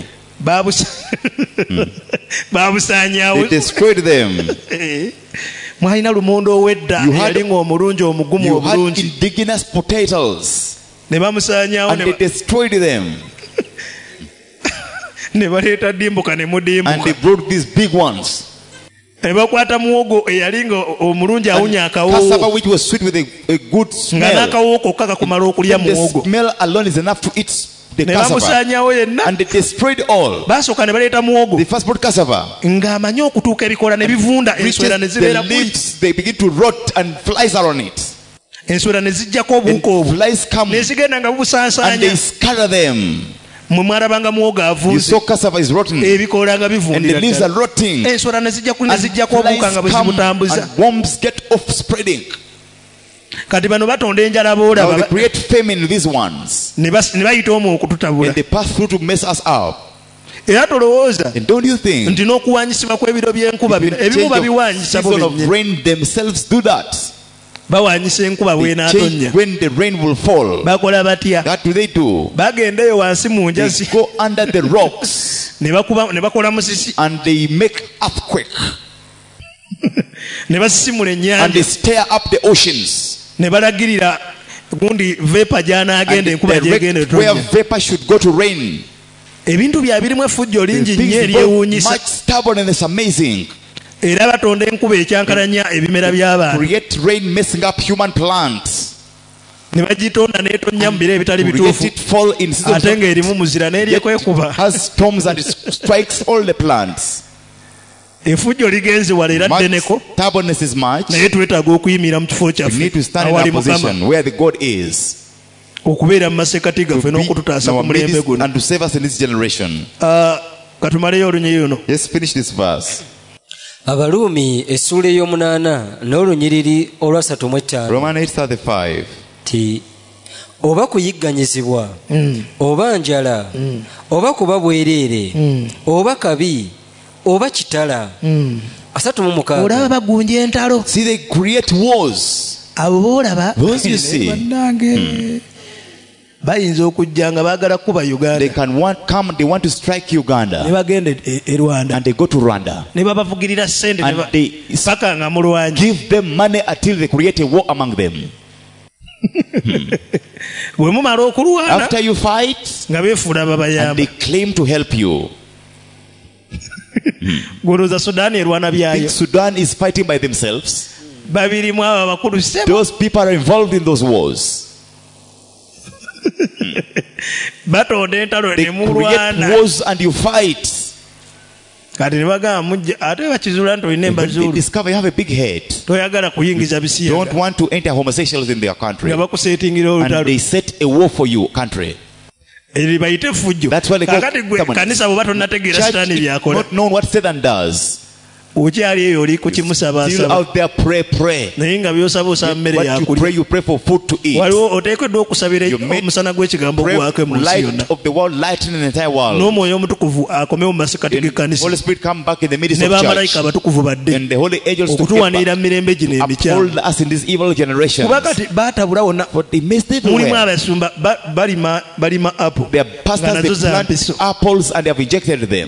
babusaanyawo They destroyed them. mwalina lumonde ow'edda You had- eyali ng'omulungi omugumu You had obulungi indigenous potatoes. ne bamusaanyawo And they destroyed them. ne baleeta dimbuka ne And they mudimbuka brought these big ones. bakwata muwogo eyalinga omulungi awunya cassava akawo which was sweet with a good nga smell. n'akawo kokka kakumala okulya And the muwogo smell alone is enough to eat the ne cassava. bamusaanyawo yenna And they destroyed all. basooka ne baleeta muwogo They first brought cassava. ng'amanyi okutuuka ebikola ne bivunda enswera ne Reaches the zibeera kuli leaves, they begin to rot and flies are on it. enswera ne zijjako And obuwuka obwo flies come ne zigenda nga and bubusaansaanya they scatter them. mwe mwalabanga muwogo You avunze saw cassava is rotten ebikoola nga and the bivundira leaves ddala. are rotting. enswera ne zijja kuli ne And zijjako obuwuka nga bwe flies come zibutambuza and worms get off spreading. kati bano batonda enjala Now they boolaba create famine, these ones. ne bayita omwo okututabula And they pass through to mess us up. era tolowooza And don't you think nti n'okuwanyisibwa kw'ebiro by'enkuba bino the ebimu change of babiwanyisa bo season of bennyini rain themselves do that? bawanyisa enkuba They bw'enaatonnya change when the rain will fall. bakola batya What do they do? bagendayo wansi mu njazi They go under the rocks ne bakola musisi and they make earthquake ne basisimula and ennyanja they stir up the oceans ne balagirira gundi vepa and gy'anaagenda enkuba gyegenda direct where etonnya vapor should go to rain. ebintu byabirimu effujjo The lingi things nnyo involve eryewuunyisa much stubbornness, amazing. era batonda enkuba ekyankalanya ebimera by'abantu Create rain messing up human plants. ne bagitonda n'etonnya mu biro ebitali Create bituufu it fall in seasons ate of ng'erimu muzira n'eryekwekuba has storms and it strikes all the plants. effujjo ligenze wala era Much ddeneko stubbornness is much. naye twetaaga okuyimirira mu kifo We kyaffe need to stand in awali our mukama position where the God is. okubeera mu masekati To gaffe be in n'okututaasa our ku mulembe midst guno and to save us in this generation. katumaleyo olunyi luno Let's finish this verse. abaluumi essuula ey'omunaana n'olunyiriri olwa 35 Romans 8:35. ti oba kuyigganyizibwa oba njala oba kuba bwereere oba kabi oba kitala 36 olaba bagunja entalo See, they create wars. abo boolaba Those you see. bannange bayinza okujja nga baagala kuba They uganda can they want to strike ne Uganda bagenda e rwanda and they go to Rwanda ne babavugirira ssente and they paka nga mulwanyi give them money until they create a war among them. bwe mumala okulwana After you fight, nga beefuula and babayamba they claim to help you. golooza sudaani erwana Think byayo Sudan is fighting by themselves. babirimu abo abakulu sebo Those people are involved in those wars. batonda entalo They ne create mulwana wars and you fight. kati ne bagamba mujja ate bakizuula nti olina When emba they zulu discover you have a big head, toyagala kuyingiza don't bisiyaga want to enter homosexuals in their country, nga bakuseetingira and olutalo they set a war for you, country. eri bayite effujjo That's why they call kakati gwe stubbornness. kanisa bwe batonnategeera Church sitaani is byakola not known what Satan does. okyali eyo oli Still kukimusabaasaba out there, pray. naye nga byosabuusa mmere What you yakulya pray, you pray for food to eat. waliwo oteekeddwa okusabira You make- omusana gw'ekigambo Pray gwake mu nsi light yonna of the world, lighten the entire world. n'omwoyo omutukuvu akomewo mu masekati And g'ekkanisa Holy Spirit come back in the midst ne of bamalayika church. abatukuvu badde And the holy angels to okutuwanirira mu mirembe gino emikyamu uphold us in this evil generation. kuba kati baatabula wonna But they missed mulimu everywhere. abasumba balima apo Their nga pastors, they nazo za plant mpiso apples and they have injected them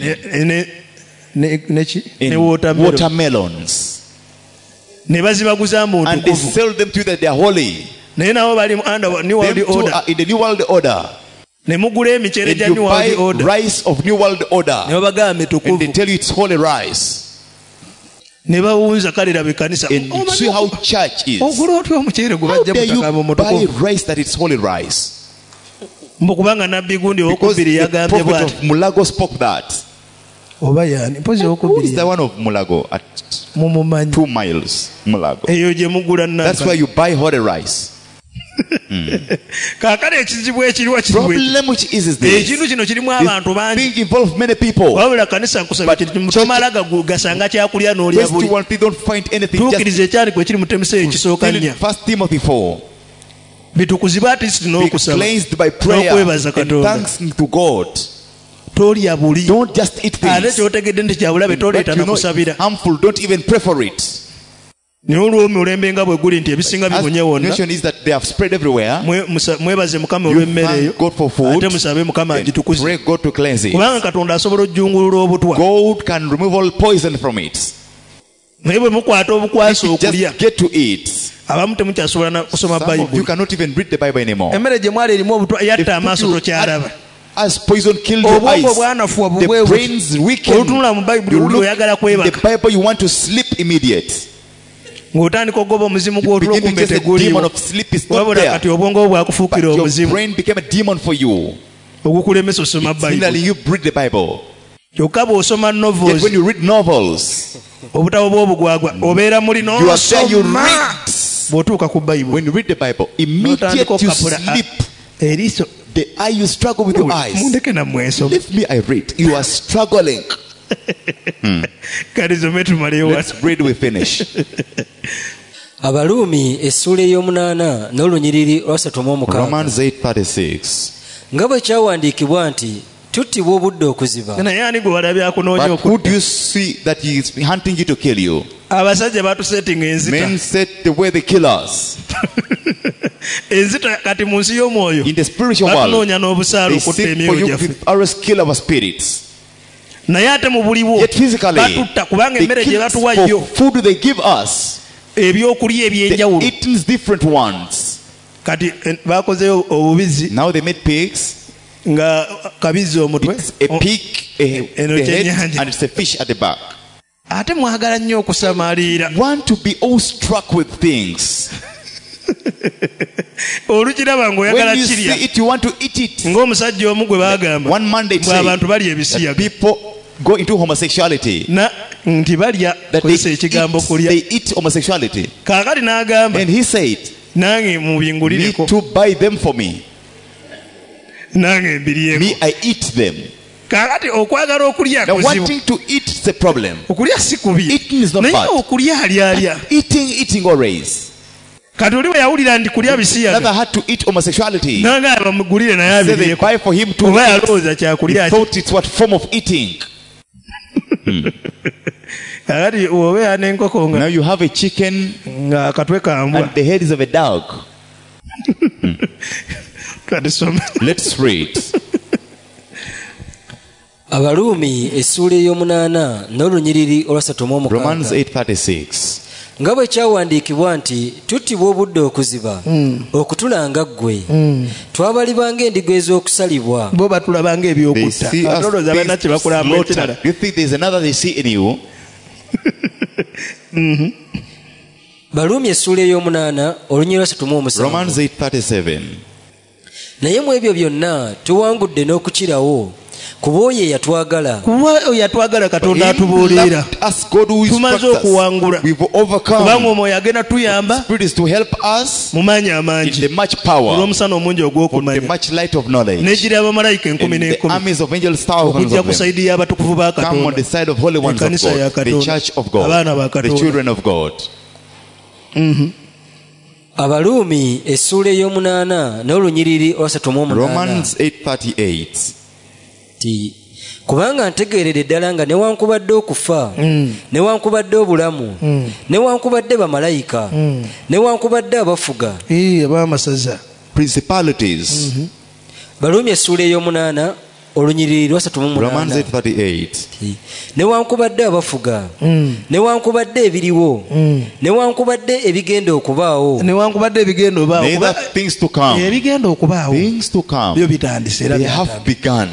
ne in watermelon watermelons. ne bazibaguza mu And they ntukuvu sell them to you that they are holy. naye nabo bali mu under new Them world too order are in the new world order. ne mugula emicere And gya you new world buy order rice of new world ne order. babagamba And they mitukuvu tell you it's holy rice. ne bawunza kale laba ekkanisa And see how church is. ogula otya omuceere gwe How bajja dare mutaka mu you buy mutukuvu rice that is holy rice? mbu kubanga nabbi gundi Because owokubiri the yagambye prophet bwati of Mulago spoke that. oba yani mpozi Who is owokubiri the one of Mulago at mumumanyi 2 miles? Mulago. eyo gye mugula That's why nanka you buy holy rice. kaakale ekizibu ekiriwa kiriwe Problem which is this. ekintu kino kirimu abantu bangi Being involved many people. wabula kanisa nkusaba kiri tomala gasanga kyakulya n'olya First buli 1 they don't find anything. Just tuukiriza ekyandiko ekiri mu temiseyo ekisooka still in nnya 1 Timothy 4. bitukuzibwa atisiti Be n'okusaba cleansed by prayer n'okwebaza and katonda thanks to God. tolya buli Don't just eat ate things. kyotegedde nti kyabulabe But toleeta you know nakusabira it's harmful. Don't even pray for it. naye olw'omulembe nga bwe guli nti ebisinga As bibunye the wonna nation is that they have spread everywhere. mwebaze mukama You olw'emmere eyo thank God for food. ate musabe mukama And agitukuze pray God to cleanse it. kubanga katonda asobola okujjungulula obutwa God can remove all poison from it. naye bwe mukwata obukwasi okulya Just get to it. abamu temukyasobola na kusoma Some of you bayibuli cannot even read the Bible anymore. emmere gye mwali erimu obutwa The yatta food amaaso you tokyalaba had as poison killed your obwongo eyes. bwanafuwa The bubwebuti brain's weakened. olutunula mu bayibuli You uli look oyagala in the kwebaka Bible, you want to sleep immediate. ng'otandika ogoba omuzimu You gw'otulo begin to kumbe say the demon teguliwo of sleep is not wabula there. kati obwongo bwo bwakufuukira But your omuzimu brain became a demon for you. ogukulemesa osoma Finally, bayibuli you read the Bible. kyokka bw'osoma Yet novels when you read novels, obutabo bw'obugwagwa obeera muli you are there, you n'osoma read. bw'otuuka ku bayibuli When you read the Bible, immediately n'otandika you okapula sleep. eriiso The eye you struggle with your eyes. mundeke nammwe ensoma Leave me, I read. You are struggling. kati some tumaleyo Let's read, we finish. abaluumi essuula ey'omunaana n'olunyiriri olwasatu mu omukaaga Romans 8:36. nga bwe kyawandiikibwa nti tuttibwa obudde okuziba naye ani gwe walabye akunoonya But who do okutta you see that he is hunting you to kill you? abasajja batusetinga enzita Men set the way they kill us. enzita kati mu nsi y'omwoyo In the spiritual world, batunoonya n'obusaala they okutta seek for emyoyo you gyaffe with arrows kill our spirits. naye ate mu buli bwo Yet physically, batutta kubanga they emmere gye kill us batuwa for yo food they give us. ebyokulya They ebyenjawulo eat different ones. kati bakozeyo obubizi Now they made pigs. nga kabizi omutwe It's a pig, eno the head, kyennyanja and it's a fish at the back. ate mwagala nnyo okusamaalira Want to be awestruck with things. olukiraba ng'oyagala When you kirya see it, you want to eat it. ng'omusajja omu gwe baagamba One man they bwe say abantu balya that ebisiyaga people go into homosexuality. nti balya That kozesa ekigambo kulya they eat homosexuality. kaakati n'agamba And he said, nange "Me mubingulireko to buy them for me. nange mbiryeko Me, I eat them." kaakati okwagala okulya Now, kuzibu wanting to eat is the problem. okulya si kubi Eating is not naye bad. okulya alyalya Eating always. kati oli bwe yawulira nti kulya Another bisiyaga had to eat homosexuality. nanga bamugulire naye So they abiryeko buy for him to oba eat. yalowooza He kyakulya ki thought it's what form of eating. kaakati obeera n'enkoko Now nga you have a chicken nga akatwe kambwa and the head is of a dog. katisome Let's read. abaluumi essuula ey'omunaana n'olunyiriri olwasatu mu Romans omukaaga 8:36. nga bwe kyawandiikibwa nti tuttibwa obudde okuziba okutulanga ggwe twabalibanga endiga ez'okusalibwa bo batulabanga They ebyokutta see us atolooza balina kye being bakulamu ekirala slaughtered. Do you think there's another they see in you? baluumi essuula ey'omunaana olunyiriri olwasatu mu omusanvu Romans 8:37. naye mu ebyo byonna tuwangudde n'okukirawo kuba oyo eyatwagala kuba oyo yatwagala katonda Him atubuulira loved us, God who tumaze instructs us. okuwangula We've kubanga overcome. omwoyo agenda tuyamba Spirit is to help us mu maanyi in the amangi much power, olw'omusana omungi for the ogw'okumanya much light of knowledge, n'egira abamalayika and enkumi the n'enkumi armies of angels, thousands okujja of ku them, sayidi y'abatukuvu ba come on katonda the side of holy ones of Ekkanisa ya God, the Katonda. church of Abaana ba God, the Katonda. children of God. abaluumi essuula ey'omunaana n'olunyiriri olwasatu mu omunaana Romans 8:38. ti kubanga ntegeerera eddala nga newankubadde okufa newankubadde obulamu newankubadde bamalayika newankubadde abafuga ab'amasaza Principalities. baluumi essuula ey'omunaana olunyiriri lwasatu mu Romans munaana 8:38. newankubadde abafuga newankubadde ebiriwo newankubadde ebigenda okubaawo newankubadde ebigenda obaawo Neither kuba things to come. ebigenda okubaawo Things to come. byo bitandise era They have begun.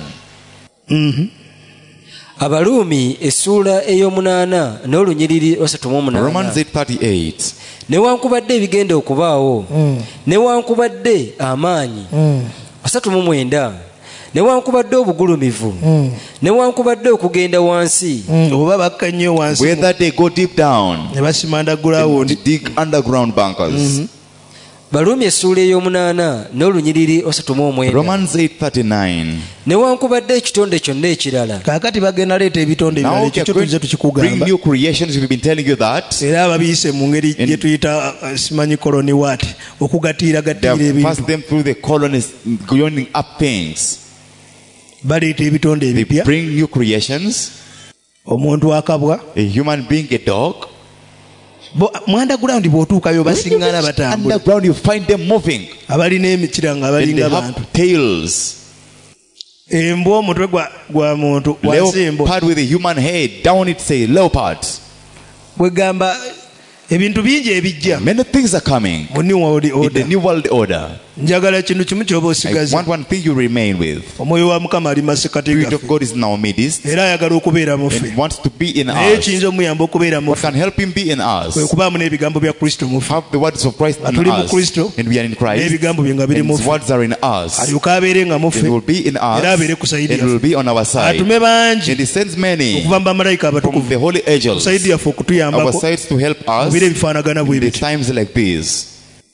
abaluumi essuula ey'omunaana n'olunyiriri lwasatu mu Romans omunaana 8:38. newankubadde ebigenda okubaawo newankubadde amaanyi 39 newankubadde obugulumivu newankubadde okugenda wansi oba bakka nnyo wansi Whether they go deep down, ne basimanda gulawundi dig underground bunkers. baluumi essuula ey'omunaana n'olunyiriri lwasatu mu omwenda Romans 8:39. newankubadde ekitonde kyonna ekirala kaakati bagenda leeta ebitonde Now ebirala we ekyo are kyo going tuze to bring tukikugamba new creations. We've been telling you that. era ababiyise mu ngeri gye tuyita simanyi koloni waati They okugatiiragatiira have ebintu passed them through the colonies, joining up things. baleeta ebitonde They ebipya bring new creations. omuntu akabwa A human being, a dog. mu underground bw'otuukayo basiŋŋana batambula Underground, you find them moving. abalina emikira nga And they balinga bantu have tails. embwa omutwe gwa muntu wansi embwa Leopard with a human head. Down it's a leopard. bwegamba ebintu bingi ebijja Many things are coming mu new world in the order. new world order. Njagala kintu kimu ky'oba I osigaza. want one thing you remain with. Omwoyo wa Mukama ali masekati Spirit gaffe of God is in our midst era ayagala okubeera mu ffe. and wants to be in Naye us. ekiyinza omuyamba okubeera mu What ffe can help him be in us? kwe kubaamu n'ebigambo bya Kristo mu ffe. Have the words of Christ in Tuli mu us, Kristo, and we are in Christ, n'ebigambo bye nga biri and mu his ffe. words are in us, Alyoke abeere nga mu and ffe will be in us, era abeere ku sayidi and will yaffe. be on our side. Atume bangi And he sends many okuva mu bamalayika from abatukuvu the holy angels, sayidi yaffe our okutuyambako sides, to help mu us biro ebifaanagana bwe in the biti. times like these.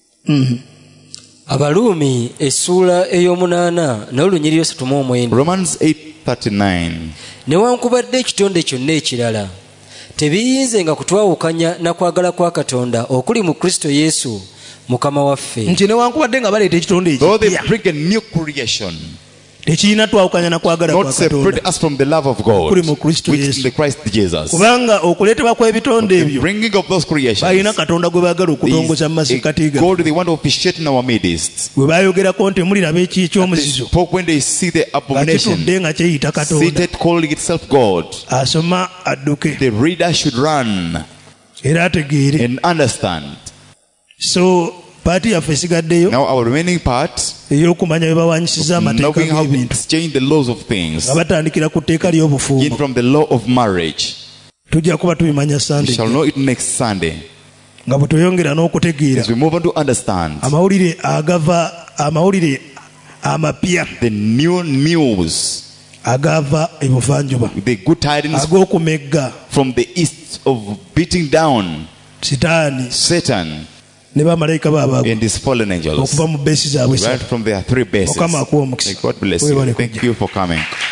abaluumi essuula ey'omunaana n'olunyiriri 39. Romans 8:39. newankubadde ekitonde kyonna ekirala tebiyinzenga kutwawukanya na kwagala kwa katonda okuli mu kristo yesu mukama waffe. Nti newankubadde nga baleeta ekitonde Though they ekipya bring a new creation, tekirina twawukanya na kwagala kwa not separate katonda us from the love of God, Kuli mu Kristo which Yesu. is in the Christ Jesus. kubanga okuleetebwa kw'ebitonde The ebyo bringing of those creations, balina katonda gwe baagala okutongoza mu masekati is ga God they want to officiate in our midst. gwe baayogerako nti muliraba They eky'omuzizo spoke when they see the nga abomination kitudde nga kyeyita katonda. seated calling itself God. Asoma adduke The reader should run era ategeere. and understand. So paati yaffe esigaddeyo Now our remaining part, ey'okumanya bwe bawanyisiza amateeka knowing how to g'ebintu exchange the laws of things, nga batandikira ku tteeka in ly'obufumbo. from the law of marriage. Tujja kuba tubimanya We sande shall know it next Sunday. nga bwe tweyongera n'okutegeera As we move on to understand amawulire amapya the new news, agava ebuvanjuba the good tidings ag'okumegga from the east of beating down sitaani Satan ne bamalayika baabwe and his fallen angels, okuva mu beesi zaabwe right esatu. from their three bases. Mukama akuwe omukisa. May God bless Weebale you. kujja. Thank you for coming.